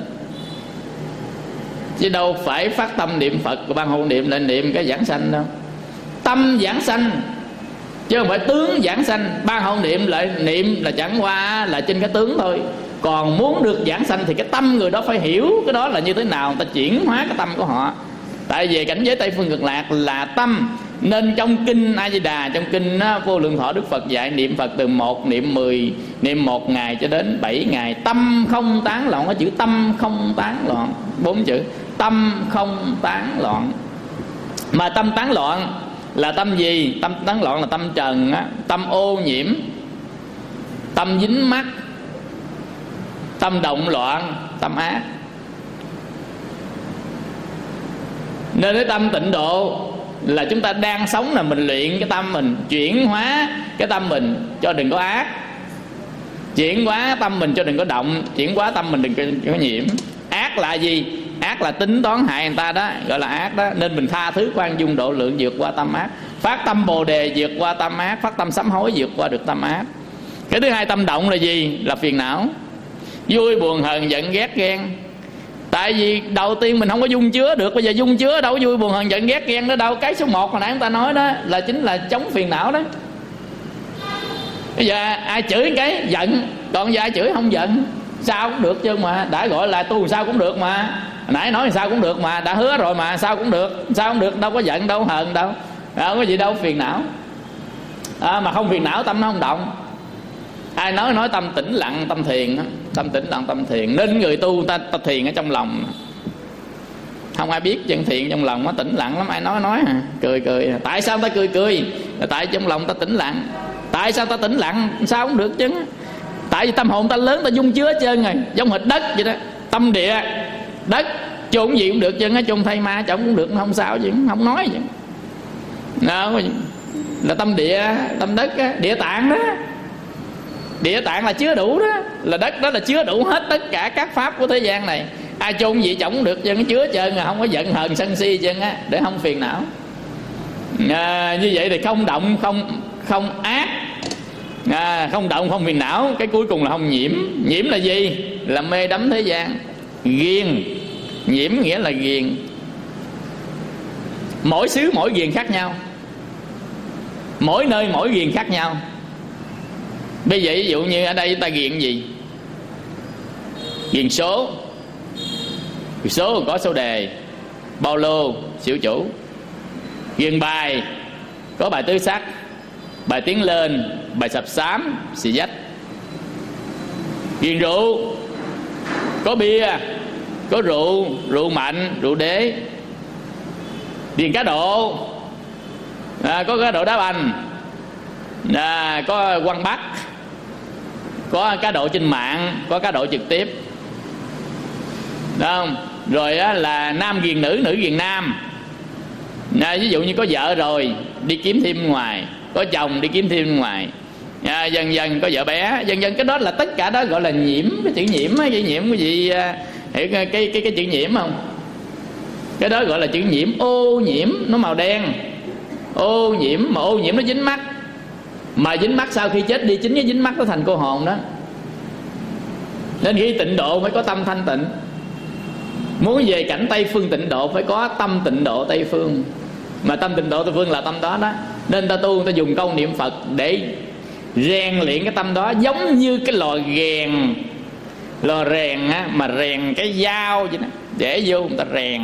Chứ đâu phải phát tâm niệm Phật của ban hộ niệm lại niệm cái giảng sanh đâu. Tâm giảng sanh chứ không phải tướng giảng sanh. Ban hộ niệm lại niệm là chẳng qua là trên cái tướng thôi. Còn muốn được giảng sanh thì cái tâm người đó phải hiểu cái đó là như thế nào, ta chuyển hóa cái tâm của họ. Tại vì cảnh giới Tây phương cực lạc là tâm. Nên trong kinh A Di Đà, trong kinh Vô Lượng Thọ Đức Phật dạy niệm Phật từ một niệm mười, niệm một ngày cho đến bảy ngày, tâm không tán loạn. Có chữ tâm không tán loạn, bốn chữ tâm không tán loạn. Mà tâm tán loạn là tâm gì? Tâm tán loạn là tâm trần á, tâm ô nhiễm, tâm dính mắc, tâm động loạn, tâm ác. Nên cái tâm tịnh độ là chúng ta đang sống là mình luyện cái tâm mình, chuyển hóa cái tâm mình cho đừng có ác, chuyển hóa tâm mình cho đừng có động, chuyển hóa tâm mình đừng có, đừng có nhiễm. Ác là gì? Ác là tính toán hại người ta đó, gọi là ác đó. Nên mình tha thứ khoan dung độ lượng vượt qua tâm ác. Phát tâm bồ đề vượt qua tâm ác. Phát tâm sám hối vượt qua được tâm ác. Cái thứ hai tâm động là gì? Là phiền não, vui buồn hờn giận ghét ghen. Tại vì đầu tiên mình không có dung chứa được. Bây giờ dung chứa đâu có vui buồn hờn giận ghét ghen đó đâu. Cái số một hồi nãy chúng ta nói đó là chính là chống phiền não đó. Bây giờ ai chửi cái giận, còn giờ ai chửi không giận, sao cũng được chứ mà. Đã gọi là tu sao cũng được mà. Nãy nói sao cũng được mà, đã hứa rồi mà, sao cũng được. Sao cũng được, đâu có giận, đâu có hờn đâu, đâu có gì đâu phiền não à. Mà không phiền não tâm nó không động. Ai nói nói tâm tĩnh lặng tâm thiền đó. Tâm tĩnh lặng tâm thiền. Nên người tu ta, ta thiền ở trong lòng, không ai biết chân thiền trong lòng nó tĩnh lặng lắm. Ai nói nói à, cười cười. Tại sao ta cười cười? Là tại trong lòng ta tĩnh lặng. Tại sao ta tĩnh lặng? Sao cũng được chứ. Tại vì tâm hồn ta lớn, ta dung chứa hết trơn rồi. Giống hệt đất vậy đó. Tâm địa đất chôn gì cũng được chứ, chôn thay ma chồng cũng được, không sao chứ, không nói gì đó. Là tâm địa, tâm đất á, địa tạng đó. Địa tạng là chứa đủ đó. Là đất đó là chứa đủ hết tất cả các pháp của thế gian này. Ai chôn gì chồng cũng được chứ, chứa trơn là không có giận hờn sân si chân á, để không phiền não à. Như vậy thì không động không không ác à, không động không phiền não. Cái cuối cùng là không nhiễm. Nhiễm là gì? Là mê đắm thế gian, ghiền. Nhiễm nghĩa là ghiền. Mỗi xứ mỗi ghiền khác nhau, mỗi nơi mỗi ghiền khác nhau. Bây giờ ví dụ như ở đây ta ghiền gì? Ghiền số. Số có số đề, bao lô, xỉu chủ. Ghiền bài, có bài tứ sắc, bài tiến lên, bài sập xám, xì dách. Ghiền rượu, có bia, có rượu, rượu mạnh, rượu đế. Ghiền cá độ à, có cá độ đá banh à, có quăng bắt có cá độ trên mạng, có cá độ trực tiếp, đúng không? Rồi á, là nam ghiền nữ, nữ ghiền nam. À, ví dụ như có vợ rồi đi kiếm thêm ngoài, có chồng đi kiếm thêm ngoài, à, dần dần có vợ bé, dần dần cái đó là tất cả đó gọi là nhiễm. Cái chữ nhiễm á, chữ nhiễm cái gì à, hiểu cái, cái cái cái chữ nhiễm không? Cái đó gọi là chữ nhiễm, ô nhiễm, nó màu đen. Ô nhiễm, mà ô nhiễm nó dính mắt, mà dính mắt sau khi chết đi, chính cái dính mắt nó thành cô hồn đó. Nên khi tịnh độ phải có tâm thanh tịnh. Muốn về cảnh Tây phương tịnh độ phải có tâm tịnh độ Tây phương. Mà tâm tịnh độ Tây phương là tâm đó đó. Nên ta tu, ta dùng câu niệm Phật để rèn luyện cái tâm đó. Giống như cái lò rèn, lò rèn á, mà rèn cái dao vậy đó, để vô người ta rèn,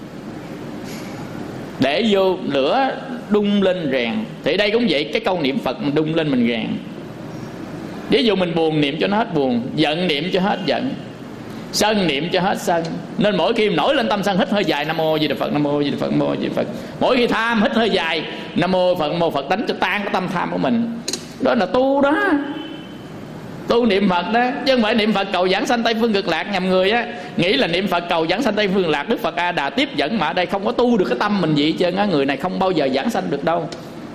để vô lửa đun lên rèn. Thì đây cũng vậy, cái câu niệm Phật mình đun lên mình rèn. Ví dụ mình buồn niệm cho nó hết buồn, giận niệm cho hết giận, sân niệm cho hết sân. Nên mỗi khi nổi lên tâm sân hít hơi dài Nam Mô Di Đà Phật, Nam Mô Di Đà Phật, Nam Mô Di Đà Phật. Mỗi khi tham hít hơi dài Nam Mô Phật, Nam Mô Phật, đánh cho tan cái tâm tham của mình. Đó là tu đó, tu niệm Phật đó, chứ không phải niệm Phật cầu giảng sanh Tây phương cực lạc. Nhầm người á, nghĩ là niệm Phật cầu giảng sanh Tây phương cực lạc. Đức Phật A Đà tiếp dẫn, mà ở đây không có tu được cái tâm mình vậy trơn á. Người này không bao giờ giảng sanh được đâu.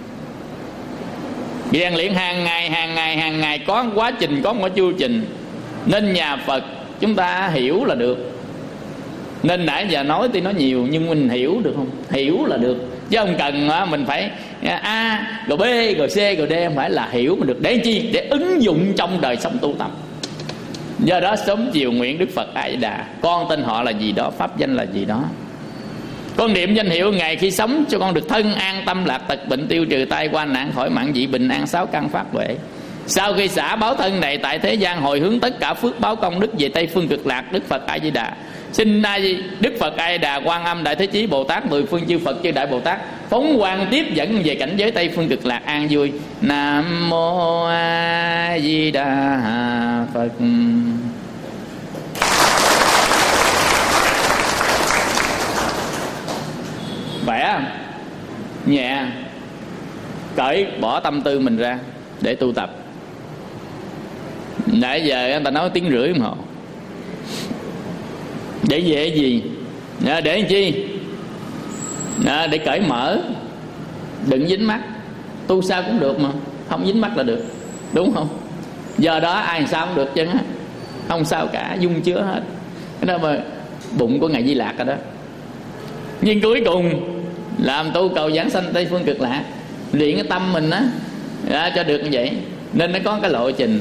Rèn luyện hàng ngày, hàng ngày, hàng ngày, có một quá trình, có một chương trình. Nên nhà Phật chúng ta hiểu là được. Nên nãy giờ nói tuy nói nhiều, nhưng mình hiểu được không? Hiểu là được, chứ không cần mình phải A rồi B rồi C rồi D. Không phải là hiểu mà được. Để chi? Để ứng dụng trong đời sống tu tập. Do đó sớm chiều nguyện Đức Phật A Di Đà, con tên họ là gì đó, pháp danh là gì đó. Con niệm danh hiệu ngày khi sống cho con được thân an tâm lạc tật bệnh, tiêu trừ tai qua nạn, khỏi mạng dị bình an, sáu căn phát huệ. Sau khi xả báo thân này tại thế gian, hồi hướng tất cả phước báo công đức về Tây phương cực lạc. Đức Phật A Di Đà xin A Di Đức Phật A Di Đà, Quan Âm, Đại Thế Chí Bồ Tát, mười phương chư Phật chư Đại Bồ Tát phóng quang tiếp dẫn về cảnh giới Tây phương cực lạc an vui. Nam Mô A Di Đà Phật. Khỏe không? Nhẹ. Cởi bỏ tâm tư mình ra để tu tập. Nãy giờ người ta nói tiếng rưỡi đồng hồ. Để về gì? Để làm chi? Để cởi mở, đừng dính mắt. Tu sao cũng được mà, không dính mắt là được, đúng không? Giờ đó ai sao cũng được chứ, không sao cả, dung chứa hết. Cái đó mà bụng của Ngài Di Lạc rồi đó. Nhưng cuối cùng làm tu cầu giảng sanh Tây phương cực lạc, luyện cái tâm mình á cho được như vậy. Nên nó có cái lộ trình.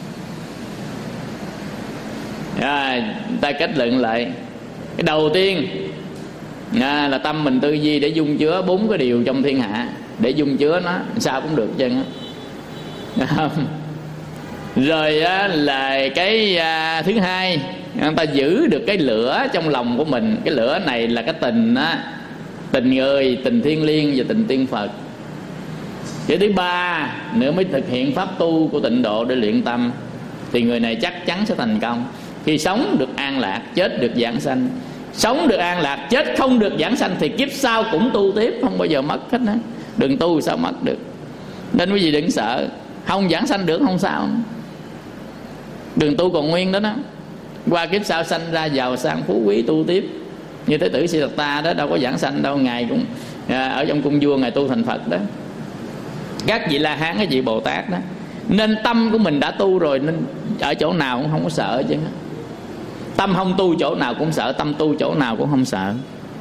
À, ta kết luận lại, cái đầu tiên à, là tâm mình tư duy để dung chứa bốn cái điều trong thiên hạ, để dung chứa nó sao cũng được chân á. Rồi á, là cái à, thứ hai, người ta giữ được cái lửa trong lòng của mình. Cái lửa này là cái tình á, tình người, tình thiêng liêng và tình tiên Phật. Cái thứ ba nữa mới thực hiện pháp tu của tịnh độ để luyện tâm, thì người này chắc chắn sẽ thành công. Khi sống được an lạc, chết được giảng sanh. Sống được an lạc, chết không được giảng sanh thì kiếp sau cũng tu tiếp, không bao giờ mất hết á. Đừng tu sao mất được. Nên quý vị đừng sợ, không giảng sanh được không sao, đừng tu còn nguyên đó đó. Qua kiếp sau sanh ra giàu sang phú quý tu tiếp. Như Thế tử Siddhartha đó đâu có giảng sanh đâu, ngài cũng à, ở trong cung vua ngài tu thành Phật đó. Các vị La Hán, các vị Bồ Tát đó. Nên tâm của mình đã tu rồi, nên ở chỗ nào cũng không có sợ chứ. Tâm không tu chỗ nào cũng sợ, tâm tu chỗ nào cũng không sợ.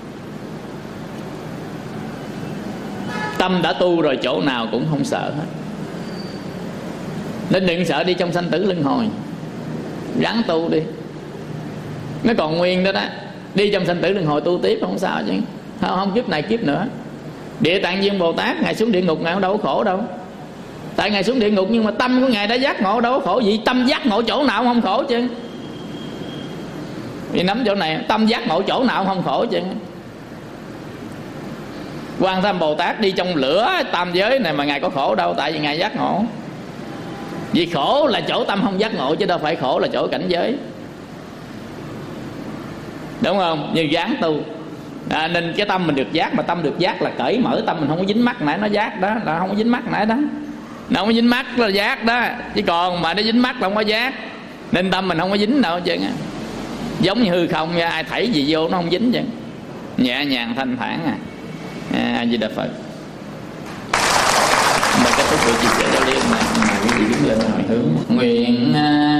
Tâm đã tu rồi chỗ nào cũng không sợ hết. Nên đừng sợ đi trong sanh tử luân hồi, ráng tu đi, nó còn nguyên đó đó. Đi trong sanh tử luân hồi tu tiếp không sao chứ. Không, không kiếp này kiếp nữa. Địa Tạng Viên Bồ Tát ngài xuống địa ngục ngài đâu có khổ đâu. Tại ngài xuống địa ngục nhưng mà tâm của ngài đã giác ngộ, đâu có khổ gì. Tâm giác ngộ chỗ nào cũng không khổ chứ. Vì nắm chỗ này, tâm giác ngộ chỗ nào cũng không khổ chứ. Quan Tham Bồ Tát đi trong lửa tam giới này mà ngài có khổ đâu, tại vì ngài giác ngộ. Vì khổ là chỗ tâm không giác ngộ, chứ đâu phải khổ là chỗ cảnh giới, đúng không? Như gán tu à, nên cái tâm mình được giác, mà tâm được giác là cởi mở tâm mình, không có dính mắc nãy nó giác đó, là không có dính mắc nãy đó. nó không có dính mắt là giác đó, chứ còn mà nó dính mắt là không có giác. Nên tâm mình không có dính đâu chứ, giống như hư không nha, ai thảy gì vô nó không dính chứ, nhẹ nhàng thanh thản à. A Di Đà Phật. Mà kết thúc buổi chia sẻ giao lưu này, mà quý vị đứng lên hồi hướng nguyện